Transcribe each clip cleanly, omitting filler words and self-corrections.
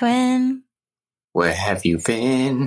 twin. Where have you been?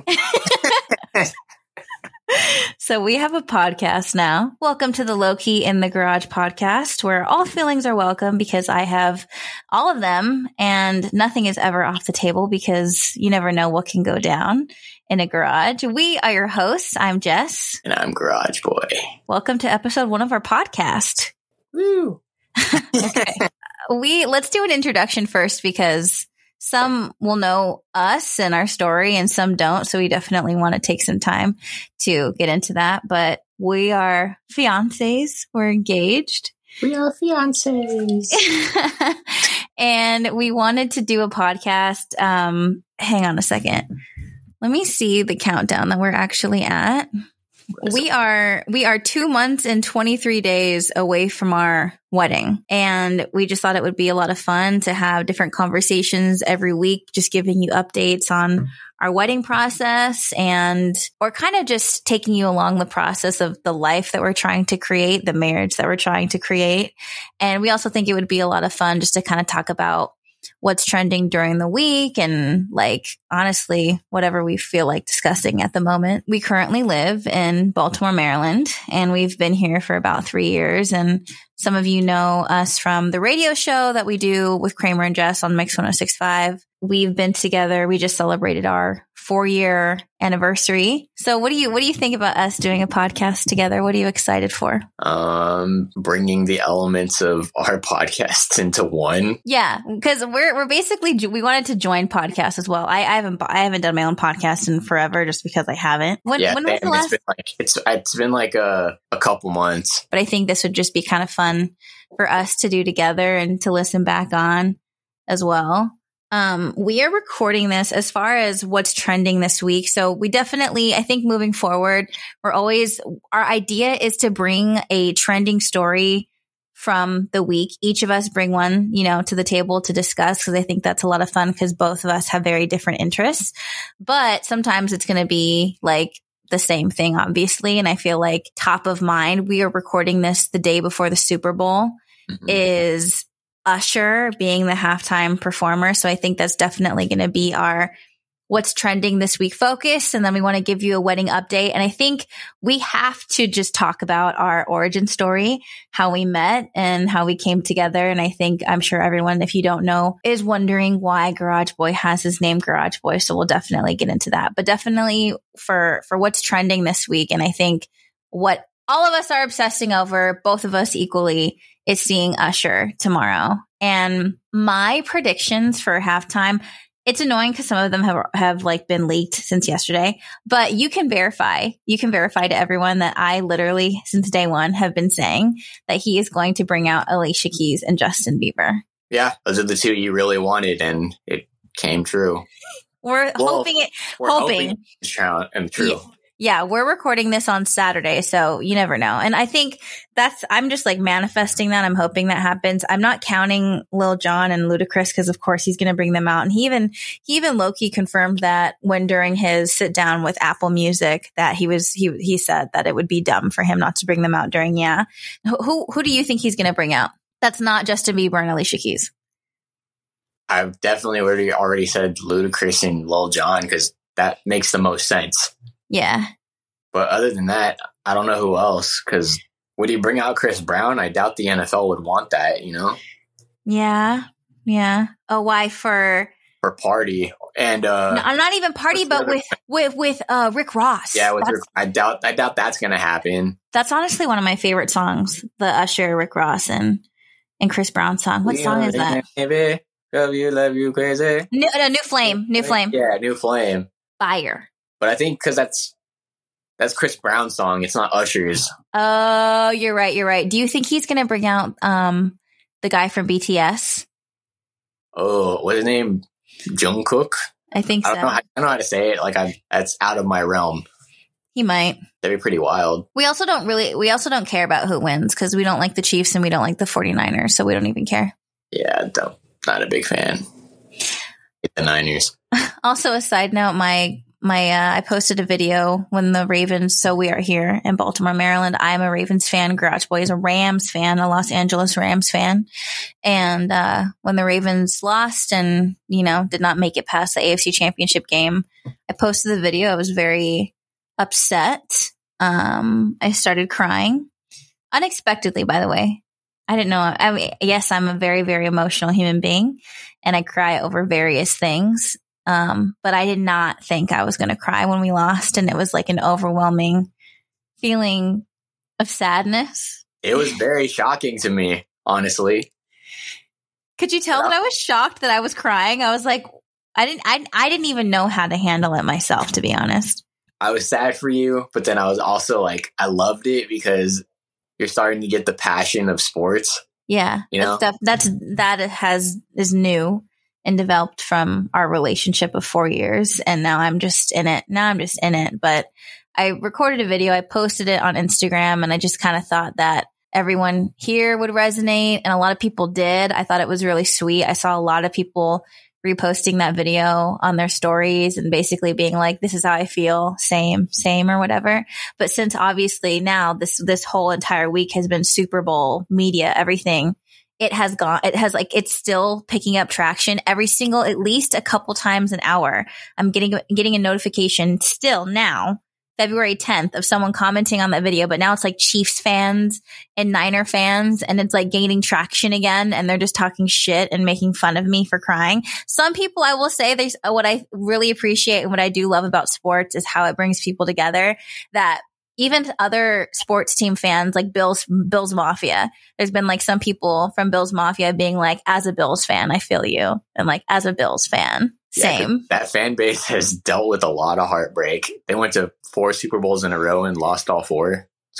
So we have a podcast now. Welcome to the Low Key in the Garage podcast, where all feelings are welcome because I have all of them and nothing is ever off the table because you never know what can go down in a garage. We are your hosts. I'm Jess. And I'm Garage Boy. Welcome to episode 1 of our podcast. Woo! Okay. Let's do an introduction first because some will know us and our story and some don't. So we definitely want to take some time to get into that. But we are fiancés. We're engaged. We are fiancés. And we wanted to do a podcast. Hang on a second. Let me see the countdown that we're actually at. We are 2 months and 23 days away from our wedding. And we just thought it would be a lot of fun to have different conversations every week, just giving you updates on our wedding process or kind of just taking you along the process of the life that we're trying to create, the marriage that we're trying to create. And we also think it would be a lot of fun just to kind of talk about what's trending during the week and honestly, whatever we feel like discussing at the moment. We currently live in Baltimore, Maryland, and we've been here for about 3 years. And some of you know us from the radio show that we do with Kramer and Jess on Mix 106.5. We've been together. We just celebrated our 4-year anniversary. So what do you think about us doing a podcast together? What are you excited for? Bringing the elements of our podcast into one. Yeah, because we're basically we wanted to join podcasts as well. I haven't done my own podcast in forever just because I haven't. When was the last? It's been like a couple months. But I think this would just be kind of fun for us to do together and to listen back on as well. We are recording this as far as what's trending this week. So we definitely, I think moving forward, our idea is to bring a trending story from the week. Each of us bring one, to the table to discuss because I think that's a lot of fun because both of us have very different interests. But sometimes it's going to be the same thing, obviously. And I feel like top of mind, we are recording this the day before the Super Bowl is Usher being the halftime performer. So I think that's definitely going to be our what's trending this week focus. And then we want to give you a wedding update. And I think we have to just talk about our origin story, how we met and how we came together. And I'm sure everyone, if you don't know, is wondering why Garage Boy has his name Garage Boy. So we'll definitely get into that. But definitely for what's trending this week. And I think what all of us are obsessing over, both of us equally, is seeing Usher tomorrow. And my predictions for halftime, it's annoying because some of them have been leaked since yesterday, but you can verify to everyone that I literally since day one have been saying that he is going to bring out Alicia Keys and Justin Bieber. Yeah, those are the two you really wanted and it came true. We're hoping it's true. Yeah, we're recording this on Saturday, so you never know. And I think I'm just manifesting that. I'm hoping that happens. I'm not counting Lil Jon and Ludacris because of course he's going to bring them out. And he even low-key confirmed that during his sit down with Apple Music that he said that it would be dumb for him not to bring them out during Who do you think he's going to bring out? That's not Justin Bieber and Alicia Keys. I've definitely already said Ludacris and Lil Jon because that makes the most sense. Yeah. But other than that, I don't know who else, because would he bring out Chris Brown? I doubt the NFL would want that, Yeah. Yeah. Oh, why? For party. And no, not even party, but with Rick Ross. Yeah, I doubt that's gonna happen. That's honestly one of my favorite songs, the Usher, Rick Ross, and Chris Brown song. What song is that? Baby, love you crazy. New Flame. Yeah, New Flame. Fire. But I think because that's Chris Brown's song, it's not Usher's. Oh, you're right. Do you think he's going to bring out the guy from BTS? Oh, what's his name? Jungkook? I think so. I don't know how to say it. That's out of my realm. He might. That'd be pretty wild. We also don't care about who wins because we don't like the Chiefs and we don't like the 49ers, so we don't even care. Yeah, not a big fan. The Niners. Also, a side note, my I posted a video when the Ravens, so we are here in Baltimore, Maryland. I'm a Ravens fan. Grouch Boy is a Rams fan, a Los Angeles Rams fan. And when the Ravens lost and, did not make it past the AFC Championship game, I posted the video. I was very upset. I started crying unexpectedly, by the way. I didn't know. I mean, yes, I'm a very, very emotional human being and I cry over various things. But I did not think I was going to cry when we lost. And it was like an overwhelming feeling of sadness. It was very shocking to me, honestly. Could you tell that I was shocked that I was crying? I was like, I didn't even know how to handle it myself, to be honest. I was sad for you, but then I was also like, I loved it because you're starting to get the passion of sports. Yeah. Stuff is new and developed from our relationship of 4 years. And now I'm just in it. But I recorded a video. I posted it on Instagram and I just kind of thought that everyone here would resonate. And a lot of people did. I thought it was really sweet. I saw a lot of people reposting that video on their stories and basically being like, this is how I feel. Same or whatever. But since obviously now this whole entire week has been Super Bowl media, everything, it's still picking up traction every single, at least a couple times an hour. I'm getting a notification still now, February 10th, of someone commenting on that video, but now it's like Chiefs fans and Niner fans, and it's like gaining traction again, and they're just talking shit and making fun of me for crying. Some people, I will say, what I really appreciate and what I do love about sports is how it brings people together, that even other sports team fans, like Bills Mafia, there's been like some people from Bills Mafia being like, as a Bills fan, I feel you. And like, as a Bills fan, same. Yeah, that fan base has dealt with a lot of heartbreak. They went to 4 Super Bowls in a row and lost all 4. It's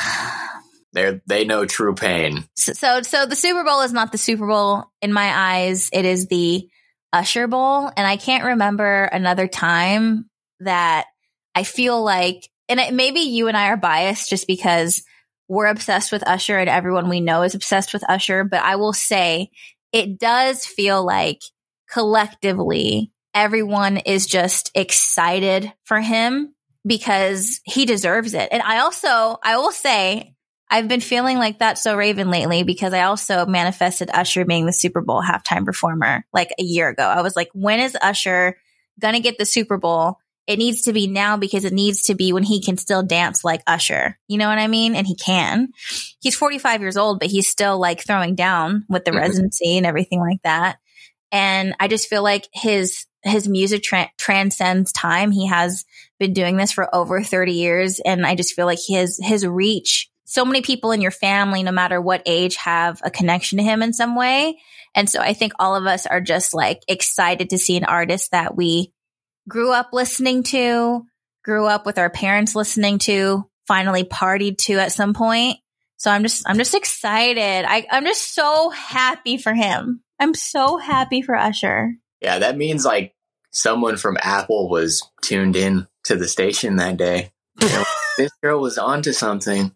crazy. They know true pain. So the Super Bowl is not the Super Bowl in my eyes. It is the Usher Bowl. And I can't remember another time that I feel like, and maybe you and I are biased just because we're obsessed with Usher and everyone we know is obsessed with Usher. But I will say it does feel like collectively everyone is just excited for him because he deserves it. And I will say I've been feeling like that so Raven lately because I also manifested Usher being the Super Bowl halftime performer like a year ago. I was like, when is Usher going to get the Super Bowl? It needs to be now because it needs to be when he can still dance like Usher. You know what I mean? And he can. He's 45 years old, but he's still like throwing down with the residency and everything like that. And I just feel like his music transcends time. He has been doing this for over 30 years. And I just feel like his reach, so many people in your family, no matter what age, have a connection to him in some way. And so I think all of us are just like excited to see an artist that we grew up listening to, grew up with our parents listening to, finally partied to at some point. So I'm just excited. I'm just so happy for him. I'm so happy for Usher. Yeah, that means like someone from Apple was tuned in to the station that day. This girl was onto something.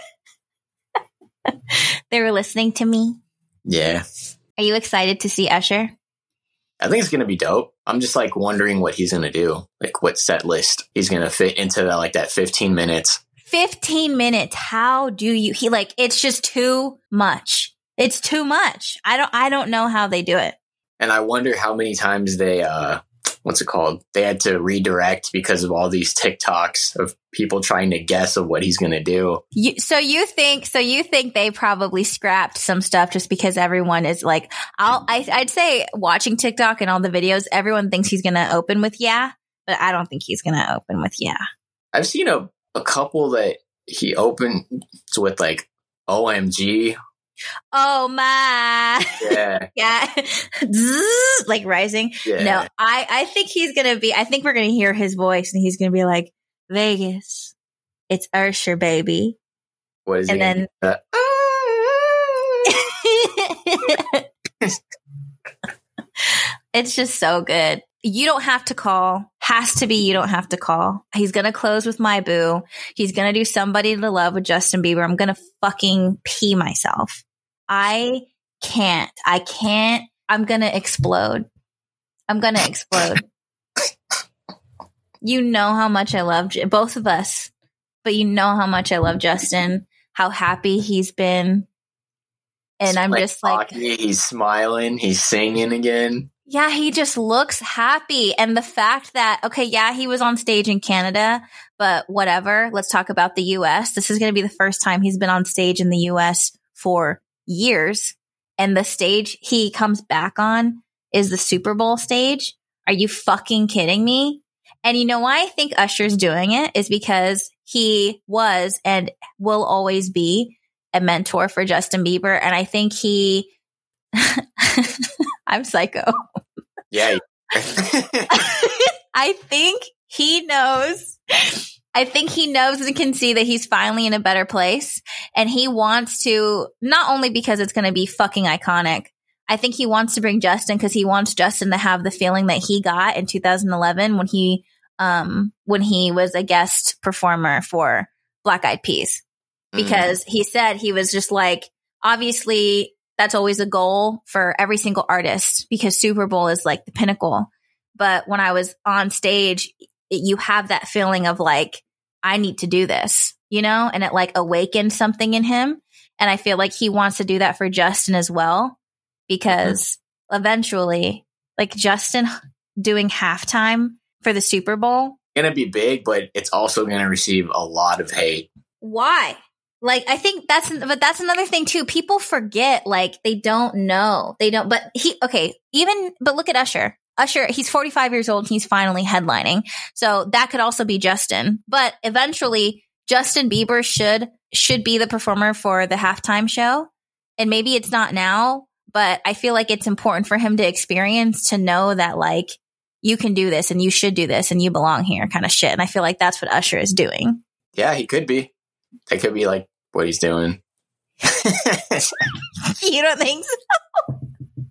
They were listening to me. Yeah. Are you excited to see Usher? I think it's going to be dope. I'm just like wondering what he's going to do. Like what set list he's going to fit into that 15 minutes. 15 minutes. How do you, it's just too much. It's too much. I don't know how they do it. And I wonder how many times they, what's it called? They had to redirect because of all these TikToks of people trying to guess of what he's going to do. So you think they probably scrapped some stuff just because everyone is like, I'd say watching TikTok and all the videos, everyone thinks he's going to open with yeah, but I don't think he's going to open with yeah. I've seen a couple that he opens with like OMG. Oh my. Yeah. Yeah. Like rising. Yeah. No, I think I think we're going to hear his voice and he's going to be like, Vegas, it's Usher, baby. What is and it? Then, it's just so good. You don't have to call. Has to be you don't have to call. He's going to close with My Boo. He's going to do Somebody to Love with Justin Bieber. I'm going to fucking pee myself. I can't. I'm going to explode. You know how much I love both of us, but you know how much I love Justin, how happy he's been. And I'm just like, he's smiling, he's singing again. Yeah, he just looks happy. And the fact that, okay, yeah, he was on stage in Canada, but whatever. Let's talk about the US. This is going to be the first time he's been on stage in the US for years. And the stage he comes back on is the Super Bowl stage. Are you fucking kidding me? And you know why I think Usher's doing it is because he was and will always be a mentor for Justin Bieber. And I think he, I'm psycho. Yeah. I think he knows and can see that he's finally in a better place. And he wants to, not only because it's going to be fucking iconic, I think he wants to bring Justin because he wants Justin to have the feeling that he got in 2011 when he was a guest performer for Black Eyed Peas. Because he said he was just like, obviously that's always a goal for every single artist because Super Bowl is like the pinnacle. But when I was on stage, you have that feeling of like, I need to do this, you know, and it like awakened something in him. And I feel like he wants to do that for Justin as well, because eventually, like Justin doing halftime for the Super Bowl. Going to be big, but it's also going to receive a lot of hate. Why? Like, I think that's another thing too. People forget, like, they don't know. But look at Usher. Usher, he's 45 years old. He's finally headlining. So that could also be Justin. But eventually, Justin Bieber should be the performer for the halftime show. And maybe it's not now, but I feel like it's important for him to experience, to know that, like, you can do this and you should do this and you belong here kind of shit. And I feel like that's what Usher is doing. Yeah, he could be. That could be like what he's doing. You don't think so?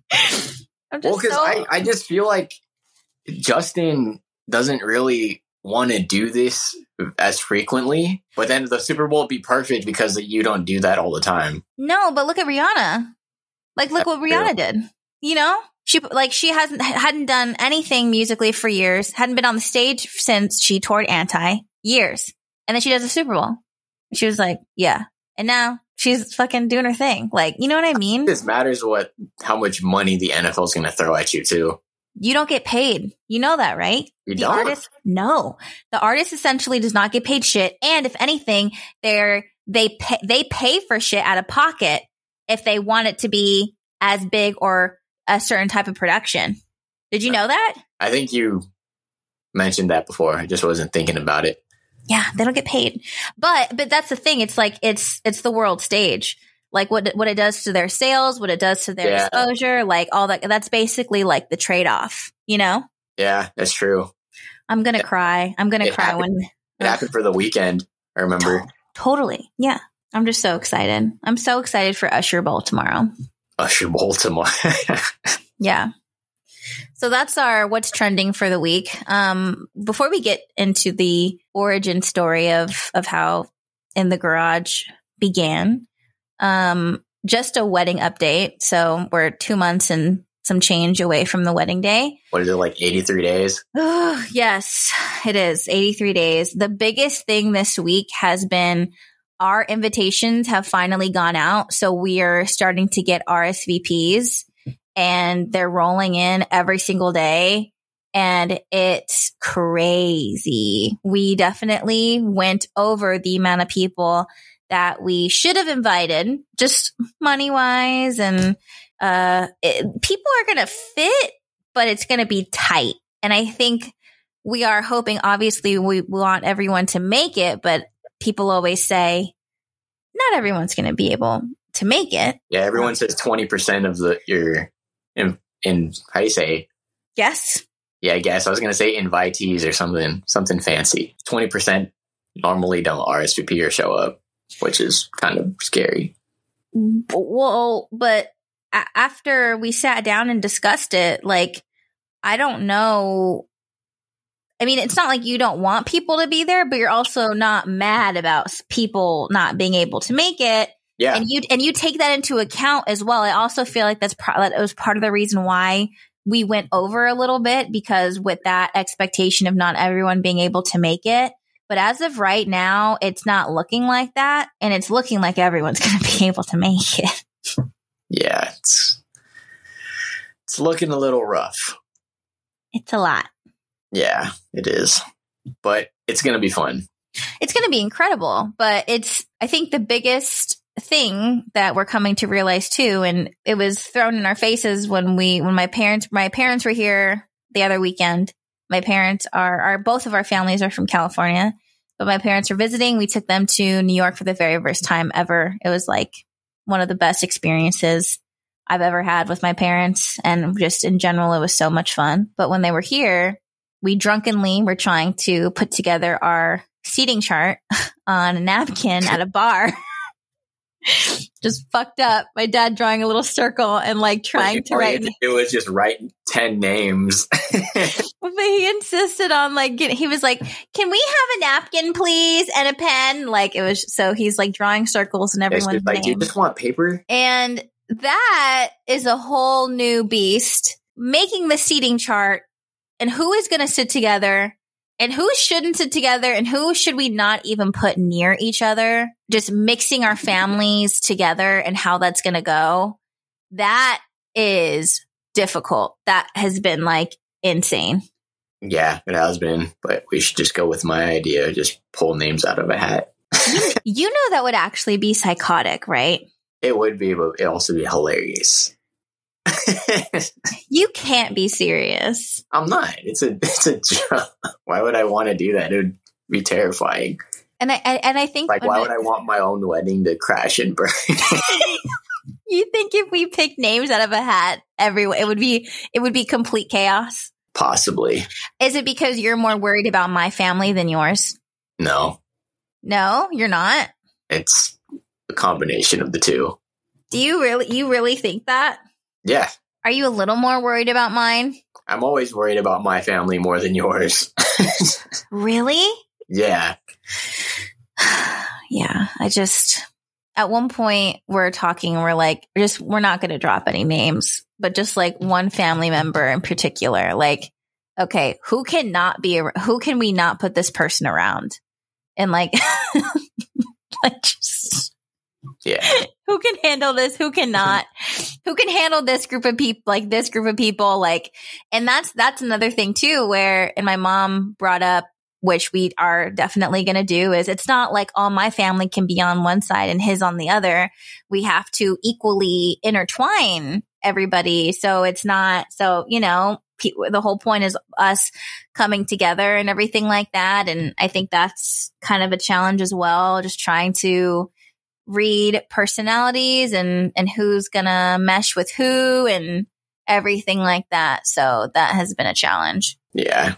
I just feel like Justin doesn't really want to do this as frequently, but then the Super Bowl would be perfect because you don't do that all the time. No, but look at Rihanna. Like, look what Rihanna did. You know, she hadn't done anything musically for years, hadn't been on the stage since she toured Anti, years, and then she does a Super Bowl. She was like, yeah. And now she's fucking doing her thing. Like, you know what I mean? This matters how much money the NFL is going to throw at you too. You don't get paid. You know that, right? You don't? No. The artist essentially does not get paid shit. And if anything, they pay for shit out of pocket if they want it to be as big or a certain type of production. Did you know that? I think you mentioned that before. I just wasn't thinking about it. Yeah, they don't get paid. But that's the thing. It's like, it's the world stage. Like what it does to their sales, what it does to their exposure, like all that. That's basically like the trade-off, you know? Yeah, that's true. I'm going to cry. I'm going to cry when it happened for the weekend. I remember. Totally. Yeah. I'm just so excited. I'm so excited for Usher Bowl tomorrow. Usher Bowl tomorrow. Yeah. So that's our what's trending for the week. Before we get into the origin story of how In the Garage began, just a wedding update. So we're 2 months and some change away from the wedding day. What is it, like 83 days? Oh, yes, it is 83 days. The biggest thing this week has been our invitations have finally gone out. So we are starting to get RSVPs. And they're rolling in every single day. And it's crazy. We definitely went over the amount of people that we should have invited, just money-wise. And people are going to fit, but it's going to be tight. And I think we are hoping, obviously, we want everyone to make it. But people always say, not everyone's going to be able to make it. Yeah, everyone says 20% of your... In how do you say? Yes. Yeah, I guess I was going to say invitees or something fancy. 20% normally don't RSVP or show up, which is kind of scary. Well, but after we sat down and discussed it, like, I don't know. I mean, it's not like you don't want people to be there, but you're also not mad about people not being able to make it. Yeah. And you take that into account as well. I also feel like that was part of the reason why we went over a little bit because with that expectation of not everyone being able to make it. But as of right now, it's not looking like that. And it's looking like everyone's going to be able to make it. Yeah, it's looking a little rough. It's a lot. Yeah, it is. But it's going to be fun. It's going to be incredible. But I think the biggest thing that we're coming to realize too, and it was thrown in our faces when my parents were here the other weekend. My parents both of our families are from California, but my parents were visiting. We took them to New York for the very first time ever. It was like one of the best experiences I've ever had with my parents. And just in general, it was so much fun. But when they were here, we drunkenly were trying to put together our seating chart on a napkin at a bar. Just fucked up. My dad drawing a little circle and like trying to write. It was just write 10 names. But he insisted on like, he was like, can we have a napkin, please? And a pen. Like it was, so he's like drawing circles and everyone's like, name. do you just want paper? And that is a whole new beast. Making the seating chart and who is going to sit together and who shouldn't sit together and who should we not even put near each other. Just mixing our families together and how that's going to go. That is difficult. That has been like insane. Yeah, it has been, but we should just go with my idea. Just pull names out of a hat. You know, that would actually be psychotic, right? It would be, but it'd also be hilarious. You can't be serious. I'm not. It's a joke. Why would I want to do that? It would be terrifying. And I think like, why would I want my own wedding to crash and burn? You think if we picked names out of a hat, it would be complete chaos? Possibly. Is it because you're more worried about my family than yours? No. No, you're not? It's a combination of the two. Do you really think that? Yeah. Are you a little more worried about mine? I'm always worried about my family more than yours. Really? Yeah. Yeah. At one point we're talking and we're like, we're not going to drop any names, but just like one family member in particular, like, okay, who can we not put this person around? And like, yeah. Who can handle this? Who cannot? Who can handle this group of people? Like this group of people, like, and that's another thing too, and my mom brought up, which we are definitely going to do, is it's not like all my family can be on one side and his on the other. We have to equally intertwine everybody. So it's not, the whole point is us coming together and everything like that. And I think that's kind of a challenge as well, just trying to read personalities and who's going to mesh with who and everything like that. So that has been a challenge. Yeah.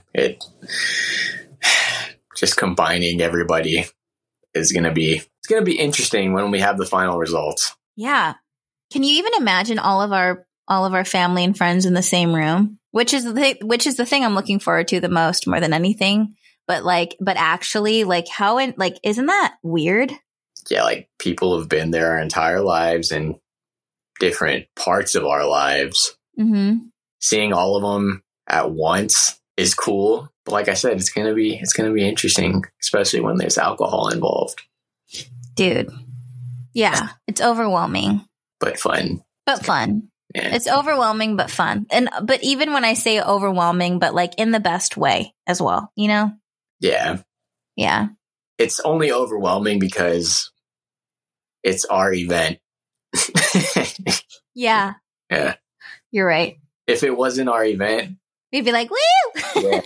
Just combining everybody is going to be interesting when we have the final results. Yeah. Can you even imagine all of our family and friends in the same room? Which is the thing I'm looking forward to the most, more than anything. But actually, like, isn't that weird? Yeah, like people have been there our entire lives and different parts of our lives. Mm-hmm. Seeing all of them at once is cool. But like I said, it's gonna be interesting, especially when there's alcohol involved. Dude, yeah, it's overwhelming, but fun. Yeah. It's overwhelming but fun, but even when I say overwhelming, but like in the best way as well, you know? Yeah. It's only overwhelming because it's our event. Yeah. Yeah. You're right. If it wasn't our event, we'd be like, woo! Yeah.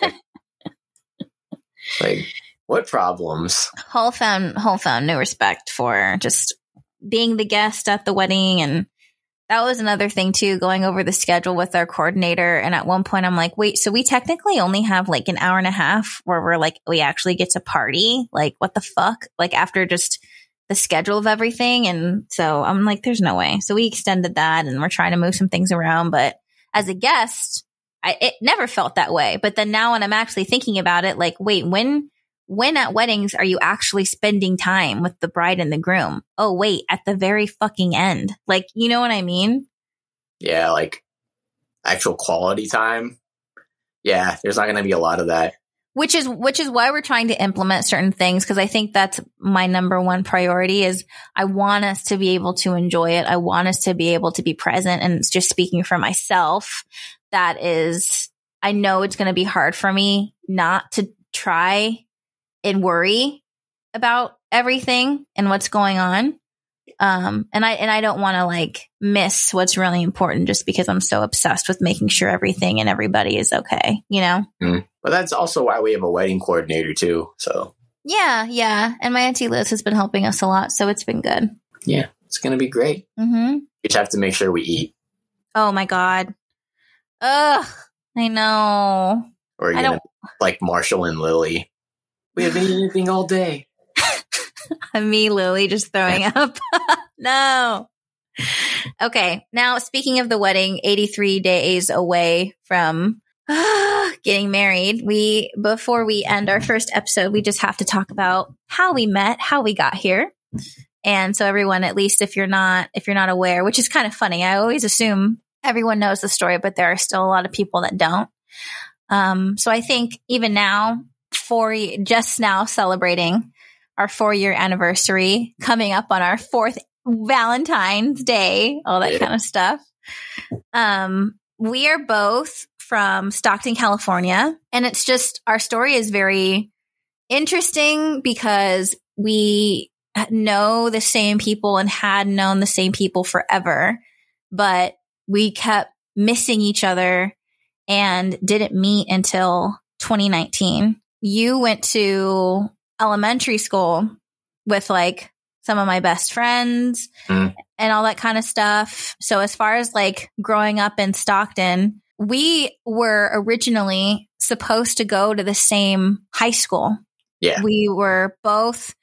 Like, what problems? Whole found no respect for just being the guest at the wedding. And that was another thing too, going over the schedule with our coordinator. And at one point I'm like, wait, so we technically only have like an hour and a half where we're like, we actually get to party? Like, what the fuck? Like, after just the schedule of everything. And so I'm like, there's no way. So we extended that and we're trying to move some things around. But as a guest, it never felt that way. But then now when I'm actually thinking about it, like, wait, when at weddings are you actually spending time with the bride and the groom? Oh, wait, at the very fucking end. Like, you know what I mean? Yeah, like actual quality time, yeah, there's not going to be a lot of that. Which is why we're trying to implement certain things, because I think that's my number one priority is I want us to be able to enjoy it. I want us to be able to be present. And it's just speaking for myself, that is, I know it's going to be hard for me not to try and worry about everything and what's going on. And I don't want to like miss what's really important just because I'm so obsessed with making sure everything and everybody is okay, you know? Mm. But that's also why we have a wedding coordinator too. So yeah. And my Auntie Liz has been helping us a lot. So it's been good. Yeah, it's going to be great. Mm-hmm. We just have to make sure we eat. Oh my God. Ugh, I know. Or you're going to like Marshall and Lily. We haven't eaten anything all day. Me, Lily, just throwing up. No. Okay. Now, speaking of the wedding, 83 days away from getting married, before we end our first episode, we just have to talk about how we met, how we got here. And so everyone, at least if you're not aware, which is kind of funny, I always assume everyone knows the story, but there are still a lot of people that don't. So I think even now, just now celebrating our 4-year anniversary, coming up on our 4th Valentine's Day, all that kind of stuff. We are both from Stockton, California, and it's just, our story is very interesting because we know the same people and had known the same people forever, but we kept missing each other and didn't meet until 2019. You went to elementary school with like some of my best friends and all that kind of stuff. So as far as like growing up in Stockton, we were originally supposed to go to the same high school. Yeah. We were both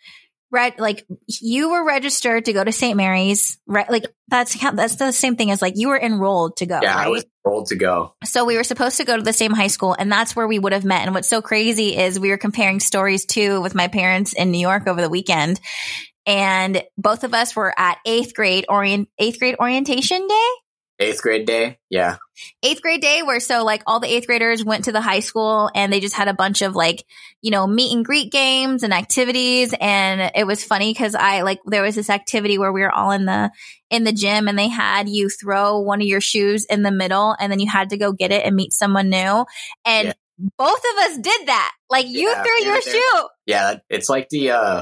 you were registered to go to St. Mary's, right? Like that's the same thing as like you were enrolled to go. Yeah, right? I was enrolled to go. So we were supposed to go to the same high school, and that's where we would have met. And what's so crazy is we were comparing stories too with my parents in New York over the weekend. And both of us were at 8th grade orientation day. 8th grade day. Yeah. 8th grade day where so like all the 8th graders went to the high school and they just had a bunch of like, you know, meet and greet games and activities. And it was funny because there was this activity where we were all in the gym and they had you throw one of your shoes in the middle and then you had to go get it and meet someone new. And both of us did that. Like you threw your shoe. Yeah. It's like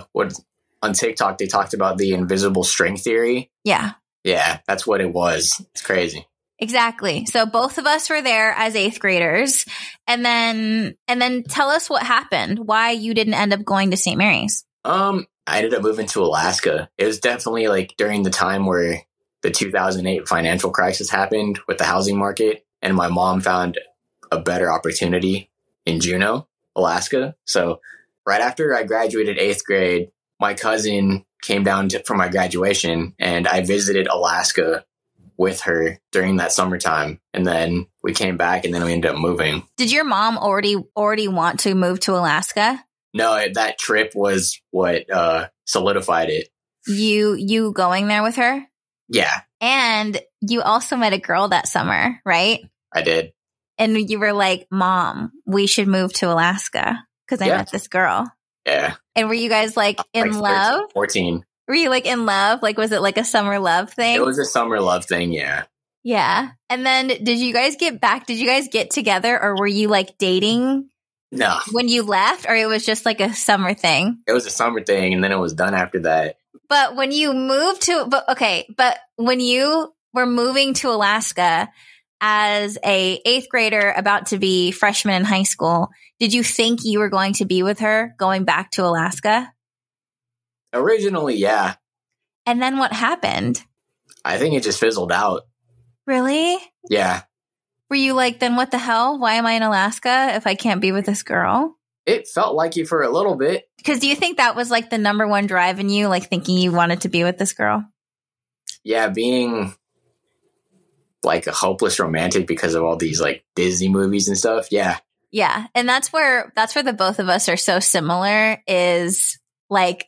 on TikTok, they talked about the invisible string theory. Yeah. Yeah, that's what it was. It's crazy. Exactly. So both of us were there as 8th graders. And then tell us what happened, why you didn't end up going to St. Mary's. I ended up moving to Alaska. It was definitely like during the time where the 2008 financial crisis happened with the housing market. And my mom found a better opportunity in Juneau, Alaska. So right after I graduated 8th grade, my cousin came down for my graduation and I visited Alaska with her during that summertime. And then we came back and then we ended up moving. Did your mom already want to move to Alaska? No, that trip was what solidified it. You going there with her? Yeah. And you also met a girl that summer, right? I did. And you were like, Mom, we should move to Alaska because I met this girl. Yeah. And were you guys like in love? 13, 14. Were you like in love? Like, was it like a summer love thing? It was a summer love thing. Yeah. Yeah. And then did you guys get back? Did you guys get together or were you like dating? No. When you left, or it was just like a summer thing? It was a summer thing and then it was done after that. But when you moved but when you were moving to Alaska as a 8th grader about to be freshman in high school, did you think you were going to be with her going back to Alaska? Originally, yeah. And then what happened? I think it just fizzled out. Really? Yeah. Were you like, then what the hell? Why am I in Alaska if I can't be with this girl? It felt like it for a little bit. Because do you think that was like the number one drive in you, like thinking you wanted to be with this girl? Yeah, being like a hopeless romantic because of all these like Disney movies and stuff. Yeah. Yeah. And that's where the both of us are so similar is like,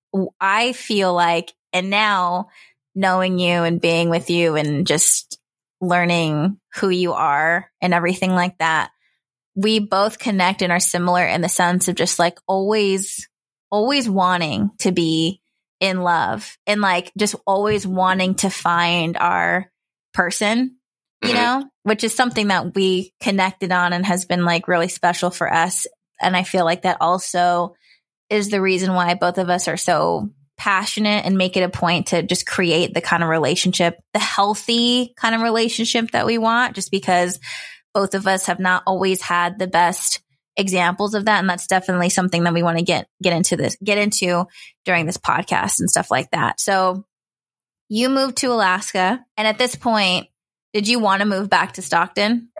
I feel like, and now knowing you and being with you and just learning who you are and everything like that, we both connect and are similar in the sense of just like always wanting to be in love and like just always wanting to find our person, you know, which is something that we connected on and has been like really special for us. And I feel like that also is the reason why both of us are so passionate and make it a point to just create the kind of relationship, the healthy kind of relationship that we want, just because both of us have not always had the best examples of that. And that's definitely something that we want to get into during this podcast and stuff like that. So you moved to Alaska. And at this point, did you want to move back to Stockton?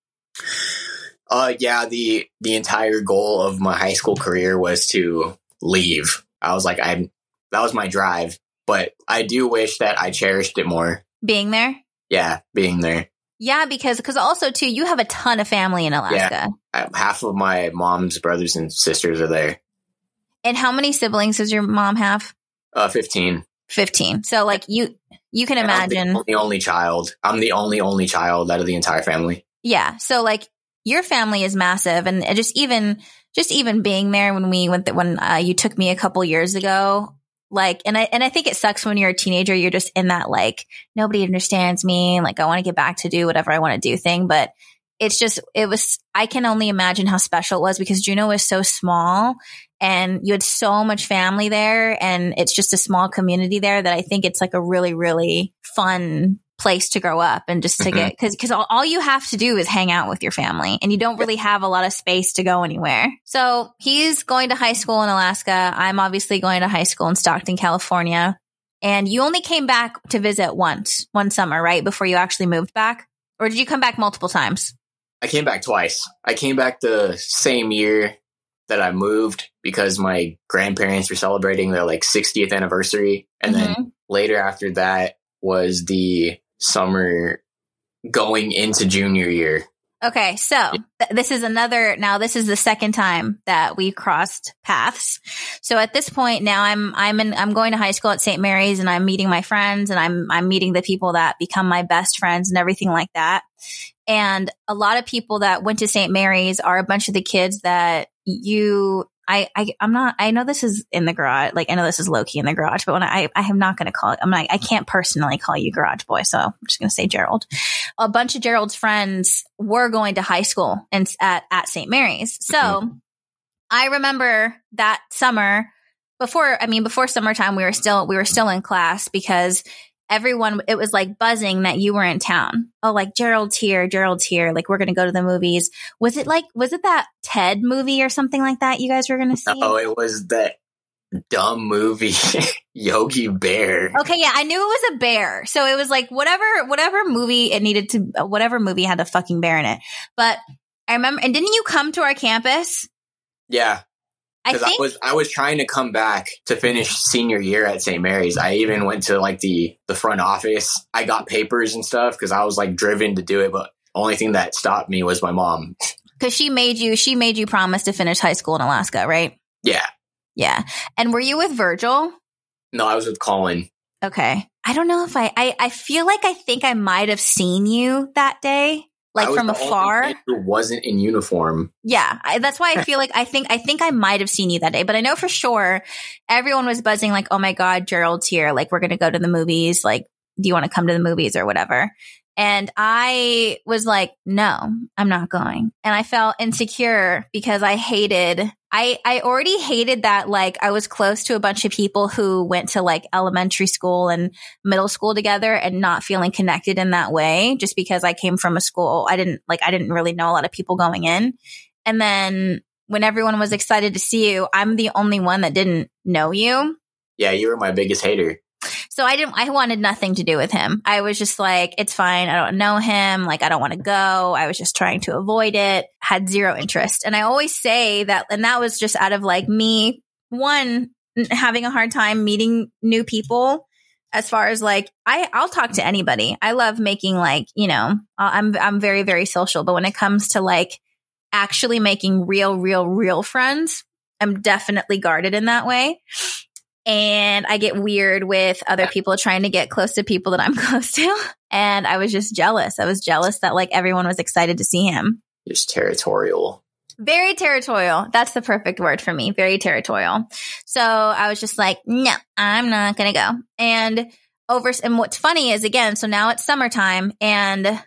Yeah, the entire goal of my high school career was to leave. I was like, that was my drive, but I do wish that I cherished it more. Being there? Yeah, being there. Yeah, because also too, you have a ton of family in Alaska. Yeah, half of my mom's brothers and sisters are there. And how many siblings does your mom have? 15. 15. So like you can imagine. I'm the only child. I'm the only child out of the entire family. Yeah. So like your family is massive, and just even being there when you took me a couple years ago. Like, and I think it sucks when you're a teenager, you're just in that, like, nobody understands me. Like, I want to get back to do whatever I want to do thing. But I can only imagine how special it was because Juneau is so small and you had so much family there. And it's just a small community there that I think it's like a really, really fun place to grow up and just to get, because all you have to do is hang out with your family and you don't really have a lot of space to go anywhere. So he's going to high school in Alaska. I'm obviously going to high school in Stockton, California. And you only came back to visit one summer, right? Before you actually moved back? Or did you come back multiple times? I came back twice. I came back the same year that I moved because my grandparents were celebrating their like 60th anniversary. And then later after that was the summer going into junior year. Okay, so this is the second time that we crossed paths. So at this point now I'm going to high school at St. Mary's and I'm meeting my friends and I'm meeting the people that become my best friends and everything like that. And a lot of people that went to St. Mary's are a bunch of the kids that I know this is in the garage. Like, I know this is low key in the garage, but when I am not going to call it, I can't personally call you garage boy. So I'm just going to say Gerald. A bunch of Gerald's friends were going to high school at St. Mary's. So I remember that summer before summertime, we were still in class because everyone, it was like buzzing that you were in town. Oh, like Gerald's here. Like, we're going to go to the movies. Was it that Ted movie or something like that you guys were going to see? Oh, it was that dumb movie, Yogi Bear. Okay. Yeah. I knew it was a bear. So it was like whatever movie whatever movie had a fucking bear in it. But I remember, and didn't you come to our campus? Yeah. Because I was trying to come back to finish senior year at St. Mary's. I even went to like the front office. I got papers and stuff because I was like driven to do it. But the only thing that stopped me was my mom. Because she made you promise to finish high school in Alaska, right? Yeah. Yeah. And were you with Virgil? No, I was with Colin. Okay. I don't know if I feel like I think I might have seen you that day. Like from afar. Who wasn't in uniform. Yeah. That's why I feel like I think I might have seen you that day, but I know for sure everyone was buzzing like, oh my God, Gerald's here. Like, we're going to go to the movies. Like, do you want to come to the movies or whatever? And I was like, no, I'm not going. And I felt insecure because I already hated that, like, I was close to a bunch of people who went to like elementary school and middle school together and not feeling connected in that way, just because I came from a school. I didn't really know a lot of people going in. And then when everyone was excited to see you, I'm the only one that didn't know you. Yeah, you were my biggest hater. So I wanted nothing to do with him. I was just like, it's fine. I don't know him. Like, I don't want to go. I was just trying to avoid it, had zero interest. And I always say that, and that was just out of like me, one, having a hard time meeting new people. As far as like, I'll talk to anybody. I love making like, you know, I'm very, very social, but when it comes to like actually making real friends, I'm definitely guarded in that way. And I get weird with other people trying to get close to people that I'm close to. And I was just jealous. I was jealous that like everyone was excited to see him. Just territorial. Very territorial. That's the perfect word for me. Very territorial. So I was just like, no, I'm not going to go. And what's funny is, again, so now it's summertime, and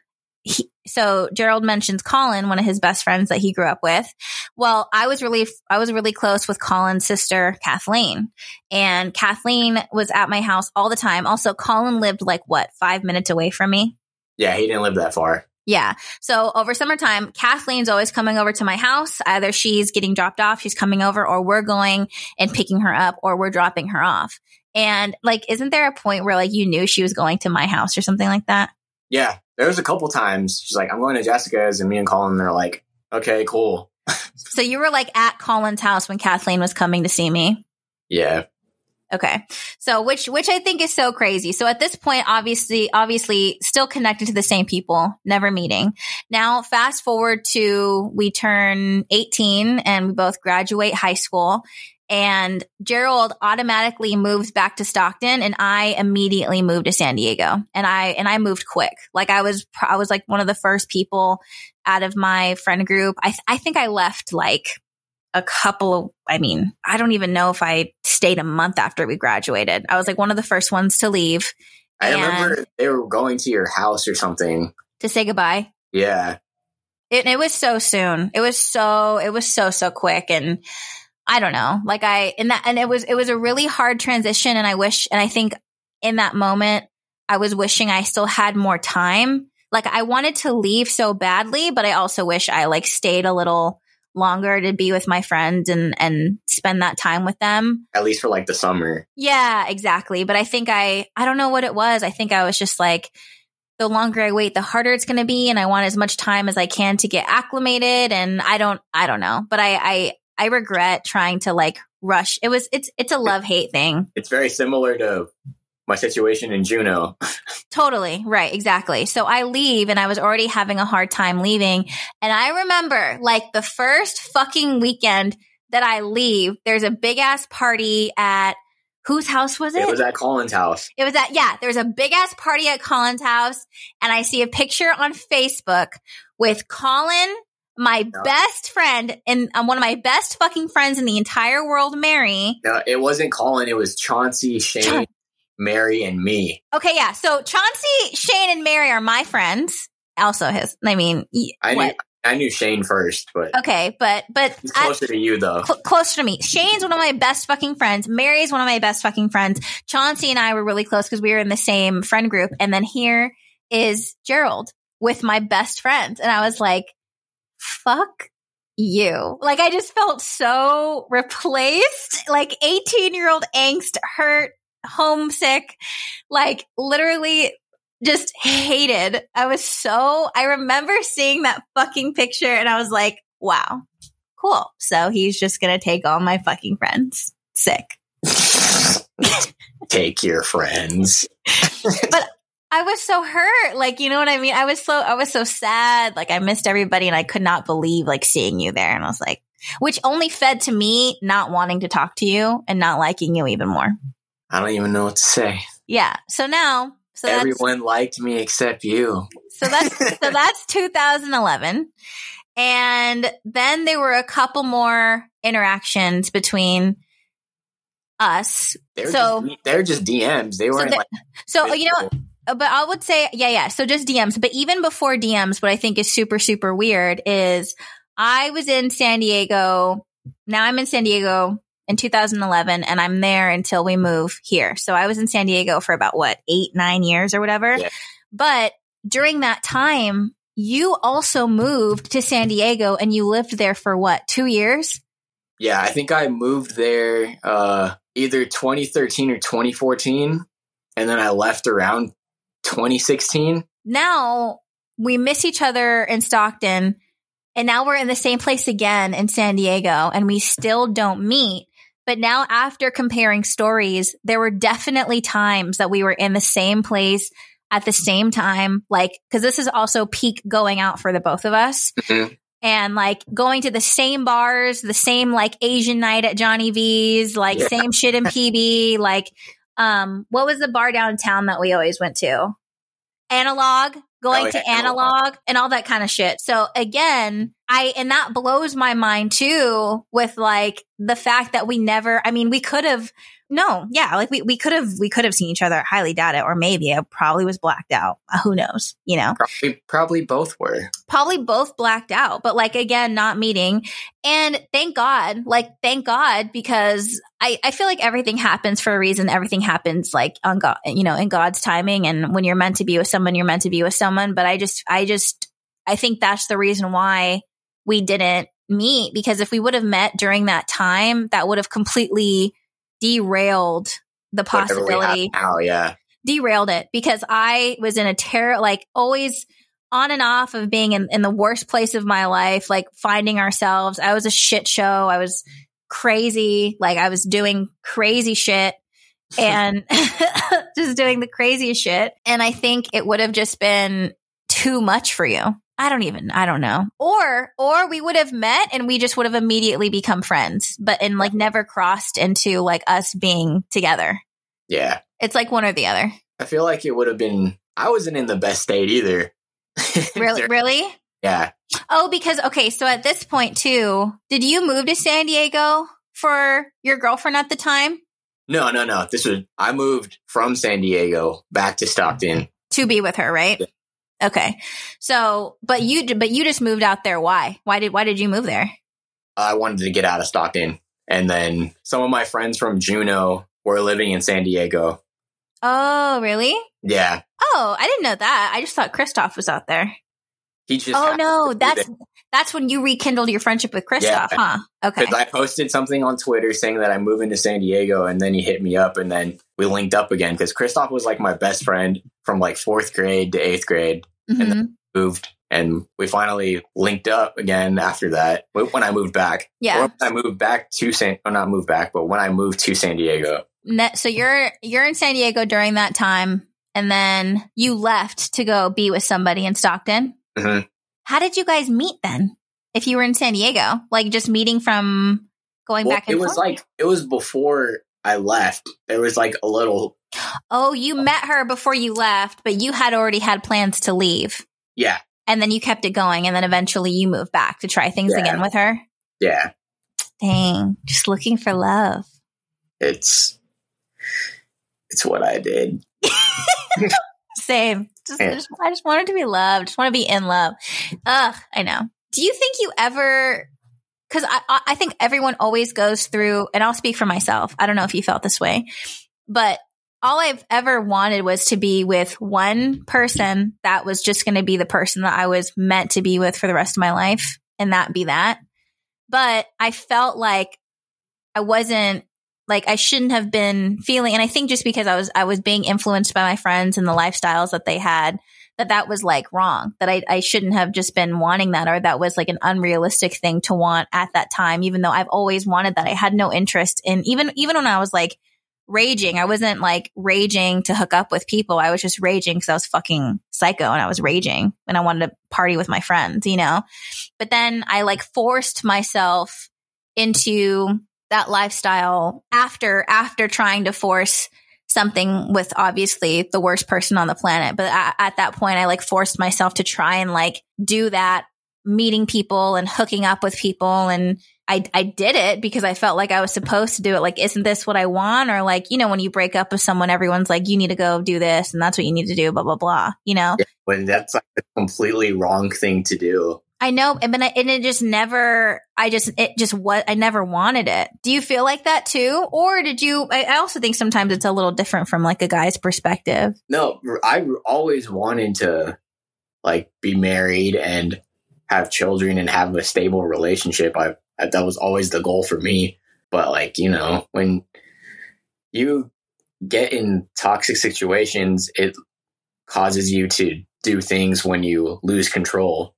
so Gerald mentions Colin, one of his best friends that he grew up with. Well, I was really close with Colin's sister, Kathleen, and Kathleen was at my house all the time. Also, Colin lived like 5 minutes away from me. Yeah, he didn't live that far. Yeah. So over summertime, Kathleen's always coming over to my house. Either she's getting dropped off, she's coming over, or we're going and picking her up, or we're dropping her off. And like, isn't there a point where like you knew she was going to my house or something like that? Yeah. There was a couple times she's like, I'm going to Jessica's, and me and Colin are like, okay, cool. So you were like at Colin's house when Kathleen was coming to see me? Yeah. Okay. So which I think is so crazy. So at this point, obviously still connected to the same people, never meeting. Now fast forward to we turn 18 and we both graduate high school, and Gerald automatically moves back to Stockton, and I immediately moved to San Diego, and I moved quick. Like I was like one of the first people out of my friend group. I think I left like a couple of, I don't even know if I stayed a month after we graduated. I was like one of the first ones to leave. I remember they were going to your house or something to say goodbye. Yeah. It was so soon. It was so quick. And I don't know, like it was a really hard transition. And I think in that moment, I was wishing I still had more time. Like I wanted to leave so badly, but I also wish I like stayed a little longer to be with my friends and spend that time with them. At least for like the summer. Yeah, exactly. But I think I don't know what it was. I think I was just like, the longer I wait, the harder it's going to be. And I want as much time as I can to get acclimated. And I don't know, but I regret trying to like rush. It's a love-hate thing. It's very similar to my situation in Juneau. Totally. Right. Exactly. So I leave, and I was already having a hard time leaving. And I remember like the first fucking weekend that I leave, there's a big ass party at whose house was it? It was at Colin's house. There's a big ass party at Colin's house. And I see a picture on Facebook with Colin, my best friend, and one of my best fucking friends in the entire world, Mary. No, it wasn't Colin. It was Chauncey, Shane, Mary, and me. Okay, yeah. So Chauncey, Shane, and Mary are my friends. Also his. I knew Shane first, but okay, but he's closer to you though. Closer to me. Shane's one of my best fucking friends. Mary's one of my best fucking friends. Chauncey and I were really close because we were in the same friend group. And then here is Gerald with my best friends, and I was like, "Fuck you!" Like I just felt so replaced. Like 18-year-old angst, hurt, homesick, like literally just hated. I remember seeing that fucking picture and I was like, wow, cool. So he's just going to take all my fucking friends. Sick. Take your friends. But I was so hurt. Like, you know what I mean? I was so sad. Like I missed everybody and I could not believe like seeing you there. And I was like, which only fed to me not wanting to talk to you and not liking you even more. I don't even know what to say. Yeah. So everyone liked me except you. So that's 2011. And then there were a couple more interactions between us. They're just DMs. They weren't but I would say, yeah. So just DMs. But even before DMs, what I think is super, super weird is I was in San Diego. Now I'm in San Diego in 2011, and I'm there until we move here. So I was in San Diego for about 8-9 years or whatever. Yeah. But during that time, you also moved to San Diego and you lived there for 2 years? Yeah, I think I moved there either 2013 or 2014. And then I left around 2016. Now we miss each other in Stockton, and now we're in the same place again in San Diego, and we still don't meet. But now after comparing stories, there were definitely times that we were in the same place at the same time, like, because this is also peak going out for the both of us. Mm-hmm. And like going to the same bars, the same like Asian night at Johnny V's, like same shit in PB. Like, what was the bar downtown that we always went to? analog, going to analog and all that kind of shit. So again, and that blows my mind too, with like the fact that we could have, we could have seen each other. I highly doubt it. Or maybe I probably was blacked out. Who knows, you know? Probably both were. Probably both blacked out, but like, again, not meeting. And thank God, because I feel like everything happens for a reason. Everything happens like on God, you know, in God's timing. And when you're meant to be with someone, you're meant to be with someone. But I think that's the reason why we didn't meet, because if we would have met during that time, that would have completely derailed the possibility. Derailed it, because I was in a like always on and off of being in the worst place of my life, like finding ourselves. I was a shit show. I was crazy. Like I was doing crazy shit and just doing the craziest shit. And I think it would have just been too much for you. I don't know. Or we would have met and we just would have immediately become friends, and like never crossed into like us being together. Yeah. It's like one or the other. I feel like it would have been, I wasn't in the best state either. Really? Yeah. Oh, because, okay. So at this point too, did you move to San Diego for your girlfriend at the time? No. I moved from San Diego back to Stockton. To be with her, right? Yeah. Okay. So, but you just moved out there. Why? Why did you move there? I wanted to get out of Stockton. And then some of my friends from Juneau were living in San Diego. Oh, really? Yeah. Oh, I didn't know that. I just thought Christoph was out there. He just. Oh no, that's when you rekindled your friendship with Christoph, huh? Okay. Because I posted something on Twitter saying that I'm moving to San Diego, and then he hit me up, and then we linked up again. Because Christoph was like my best friend from like 4th grade to 8th grade, and then moved, and we finally linked up again after that. When I moved back, yeah. Or when I moved back to not moved back, but when I moved to San Diego. So you're in San Diego during that time, and then you left to go be with somebody in Stockton. Mm-hmm. How did you guys meet then? If you were in San Diego, like just meeting from going back and forth? It was before I left. There was like a little. Oh, you met her before you left, but you had already had plans to leave. Yeah. And then you kept it going, and then eventually you moved back to try things again with her. Yeah. Dang, just looking for love. It's what I did. Same. I just wanted to be loved. Just want to be in love. Ugh, I know. Do you think you ever, because I think everyone always goes through, and I'll speak for myself. I don't know if you felt this way, but all I've ever wanted was to be with one person that was just going to be the person that I was meant to be with for the rest of my life, and that be that. But I felt like I wasn't, like I shouldn't have been feeling, and I think just because I was being influenced by my friends and the lifestyles that they had, that was like wrong, that I shouldn't have just been wanting that, or that was like an unrealistic thing to want at that time, even though I've always wanted that. I had no interest in, even when I was like raging, I wasn't like raging to hook up with people. I was just raging because I was fucking psycho, and I was raging and I wanted to party with my friends, you know? But then I like forced myself into that lifestyle after trying to force something with obviously the worst person on the planet. But at that point, I like forced myself to try and like do that, meeting people and hooking up with people. And I did it because I felt like I was supposed to do it. Like, isn't this what I want? Or like, you know, when you break up with someone, everyone's like, you need to go do this and that's what you need to do, blah, blah, blah, you know? Yeah, when that's like a completely wrong thing to do. I know, and it just never. I never wanted it. Do you feel like that too, or did you? I also think sometimes it's a little different from like a guy's perspective. No, I always wanted to like be married and have children and have a stable relationship. That was always the goal for me. But like, you know, when you get in toxic situations, it causes you to do things when you lose control.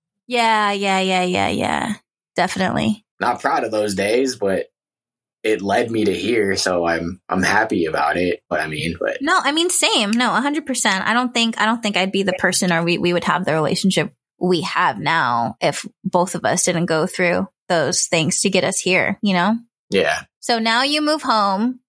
Yeah. Definitely. Not proud of those days, but it led me to here, so I'm happy about it. But same. No, 100%. I don't think I'd be the person, or we would have the relationship we have now if both of us didn't go through those things to get us here, you know? Yeah. So now you move home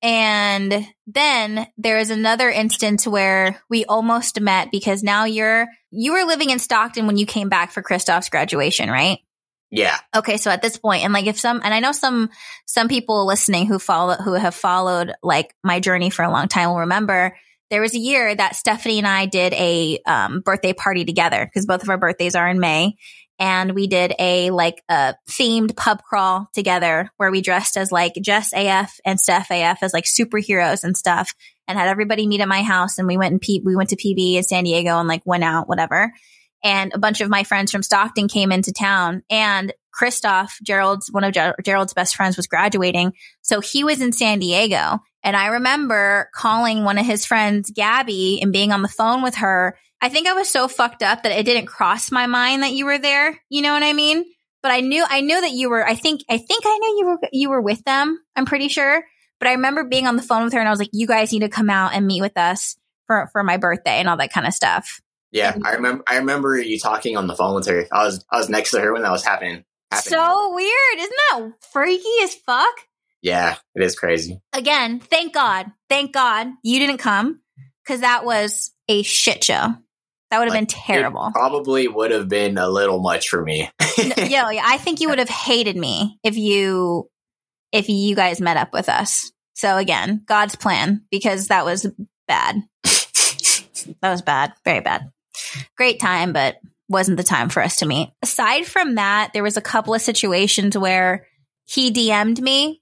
And then there is another instance where we almost met because now you were living in Stockton when you came back for Christoph's graduation, right? Yeah. Okay. So at this point, and like and I know some people listening who have followed like my journey for a long time will remember there was a year that Stephanie and I did a birthday party together because both of our birthdays are in May. And we did a themed pub crawl together where we dressed as like Jess AF and Steph AF as like superheroes and stuff, and had everybody meet at my house. And we went to PB in San Diego and like went out, whatever. And a bunch of my friends from Stockton came into town, and Christoph, one of Gerald's best friends, was graduating. So he was in San Diego. And I remember calling one of his friends, Gabby, and being on the phone with her. I think I was so fucked up that it didn't cross my mind that you were there. You know what I mean? But I knew that you were, I think I knew you were with them. I'm pretty sure. But I remember being on the phone with her and I was like, you guys need to come out and meet with us for my birthday and all that kind of stuff. Yeah. I remember you talking on the phone with her. I was next to her when that was happening. So weird. Isn't that freaky as fuck? Yeah, it is crazy. Again, thank God you didn't come, because that was a shit show. That would have been terrible. It probably would have been a little much for me. Yeah, I think you would have hated me if you guys met up with us. So again, God's plan, because that was bad. That was bad. Very bad. Great time, but wasn't the time for us to meet. Aside from that, there was a couple of situations where he DM'd me.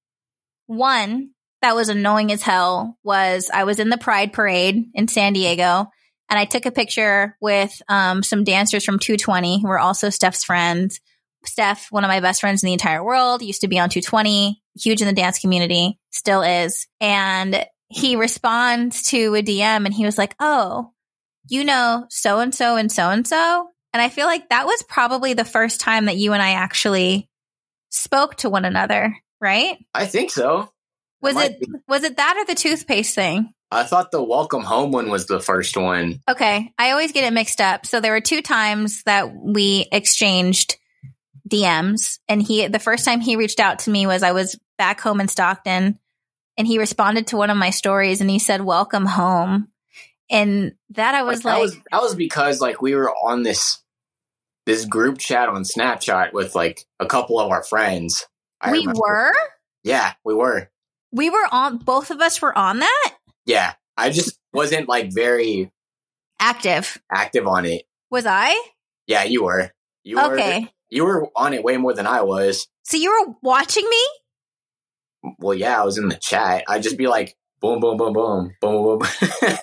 One that was annoying as hell was I was in the Pride Parade in San Diego, and I took a picture with some dancers from 220 who were also Steph's friends. Steph, one of my best friends in the entire world, used to be on 220, huge in the dance community, still is. And he responds to a DM and he was like, oh, you know, so-and-so and so-and-so. And I feel like that was probably the first time that you and I actually spoke to one another, right? I think so. Was it that or the toothpaste thing? I thought the welcome home one was the first one. Okay. I always get it mixed up. So there were 2 times that we exchanged DMs, and the first time he reached out to me was I was back home in Stockton, and he responded to one of my stories and he said, welcome home. And that I was like, that was because like we were on this group chat on Snapchat with like a couple of our friends. We were? Yeah, we were. We were on, both of us were on that? Yeah. I just wasn't like very active on it. Was I? Yeah, you were. Okay. You were on it way more than I was. So you were watching me? Well, yeah, I was in the chat. I'd just be like, boom, boom, boom, boom, boom, boom.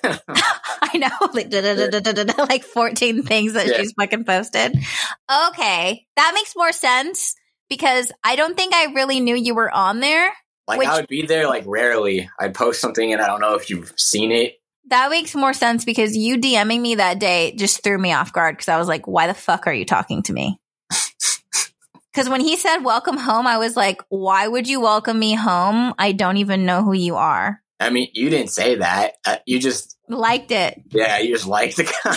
I know, like 14 things that she's fucking posted. Okay. That makes more sense because I don't think I really knew you were on there. Like I would be there like rarely. I'd post something and I don't know if you've seen it. That makes more sense because you DMing me that day just threw me off guard because I was like, why the fuck are you talking to me? Because when he said welcome home, I was like, why would you welcome me home? I don't even know who you are. I mean, you didn't say that. You just liked it. Yeah, you just liked the guy.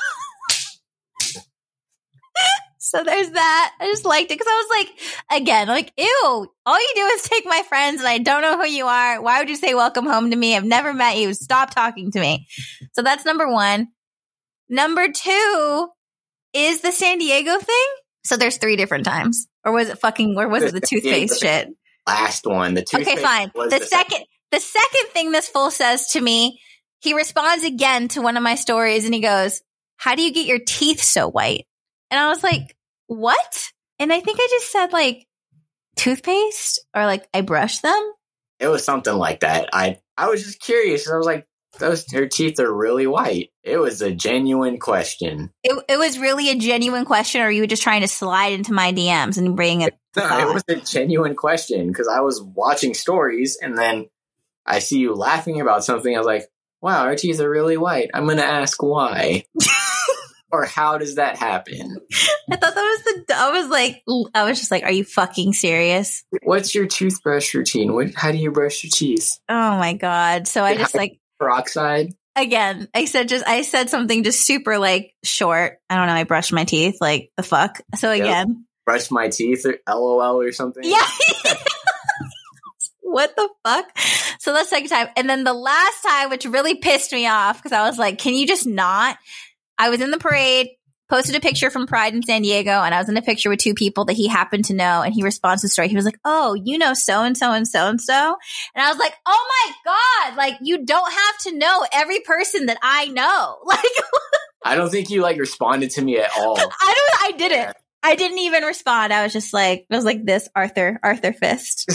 So there's that. I just liked it because I was like, again, like, ew, all you do is take my friends and I don't know who you are. Why would you say welcome home to me? I've never met you. Stop talking to me. So that's number 1. Number 2 is the San Diego thing. So there's 3 different times. Or was it the toothpaste shit? Last one. The toothpaste. Okay, fine. The second thing this fool says to me, he responds again to one of my stories and he goes, how do you get your teeth so white? And I was like, what? And I think I just said like toothpaste or like I brush them. It was something like that. I was just curious. I was like, her teeth are really white. It was a genuine question. It was really a genuine question, or are you just trying to slide into my DMs and bring it? No, it was a genuine question because I was watching stories and then I see you laughing about something. I was like, wow, her teeth are really white. I'm going to ask why. Or how does that happen? I thought I was just like, are you fucking serious? What's your toothbrush routine? How do you brush your teeth? Oh my God. So I just like peroxide. Again, I said something just super like short. I don't know. I brushed my teeth. Like the fuck. So again, brushed my teeth or LOL or something. Yeah. What the fuck? So the second time. And then the last time, which really pissed me off because I was like, can you just not? I was in the parade, posted a picture from Pride in San Diego, and I was in a picture with two people that he happened to know, and he responds to the story. He was like, oh, you know so-and-so and so-and-so? And I was like, oh my God, like, you don't have to know every person that I know. Like, I don't think you like responded to me at all. I didn't. I didn't even respond. I was just like, this Arthur Fist.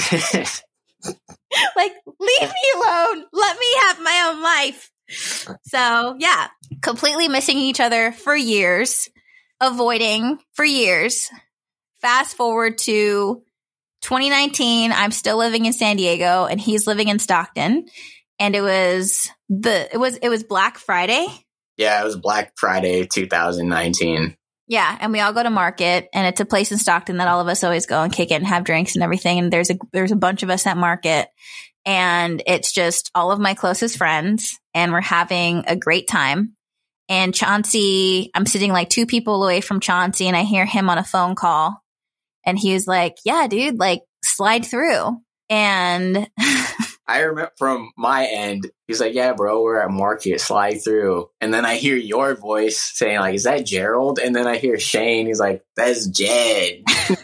Like, leave me alone. Let me have my own life. So yeah, completely missing each other for years, avoiding for years. Fast forward to 2019, I'm still living in San Diego and he's living in Stockton. And it was Black Friday. Yeah, it was Black Friday 2019. Yeah, and we all go to Market, and it's a place in Stockton that all of us always go and kick it and have drinks and everything. And there's a bunch of us at Market, and it's just all of my closest friends, and we're having a great time. And Chauncey, I'm sitting like two people away from Chauncey, and I hear him on a phone call, and he was like, "Yeah, dude, like slide through." And I remember from my end, he's like, yeah, bro, we're at Market, slide through. And then I hear your voice saying like, is that Gerald? And then I hear Shane. He's like, that's Jed. And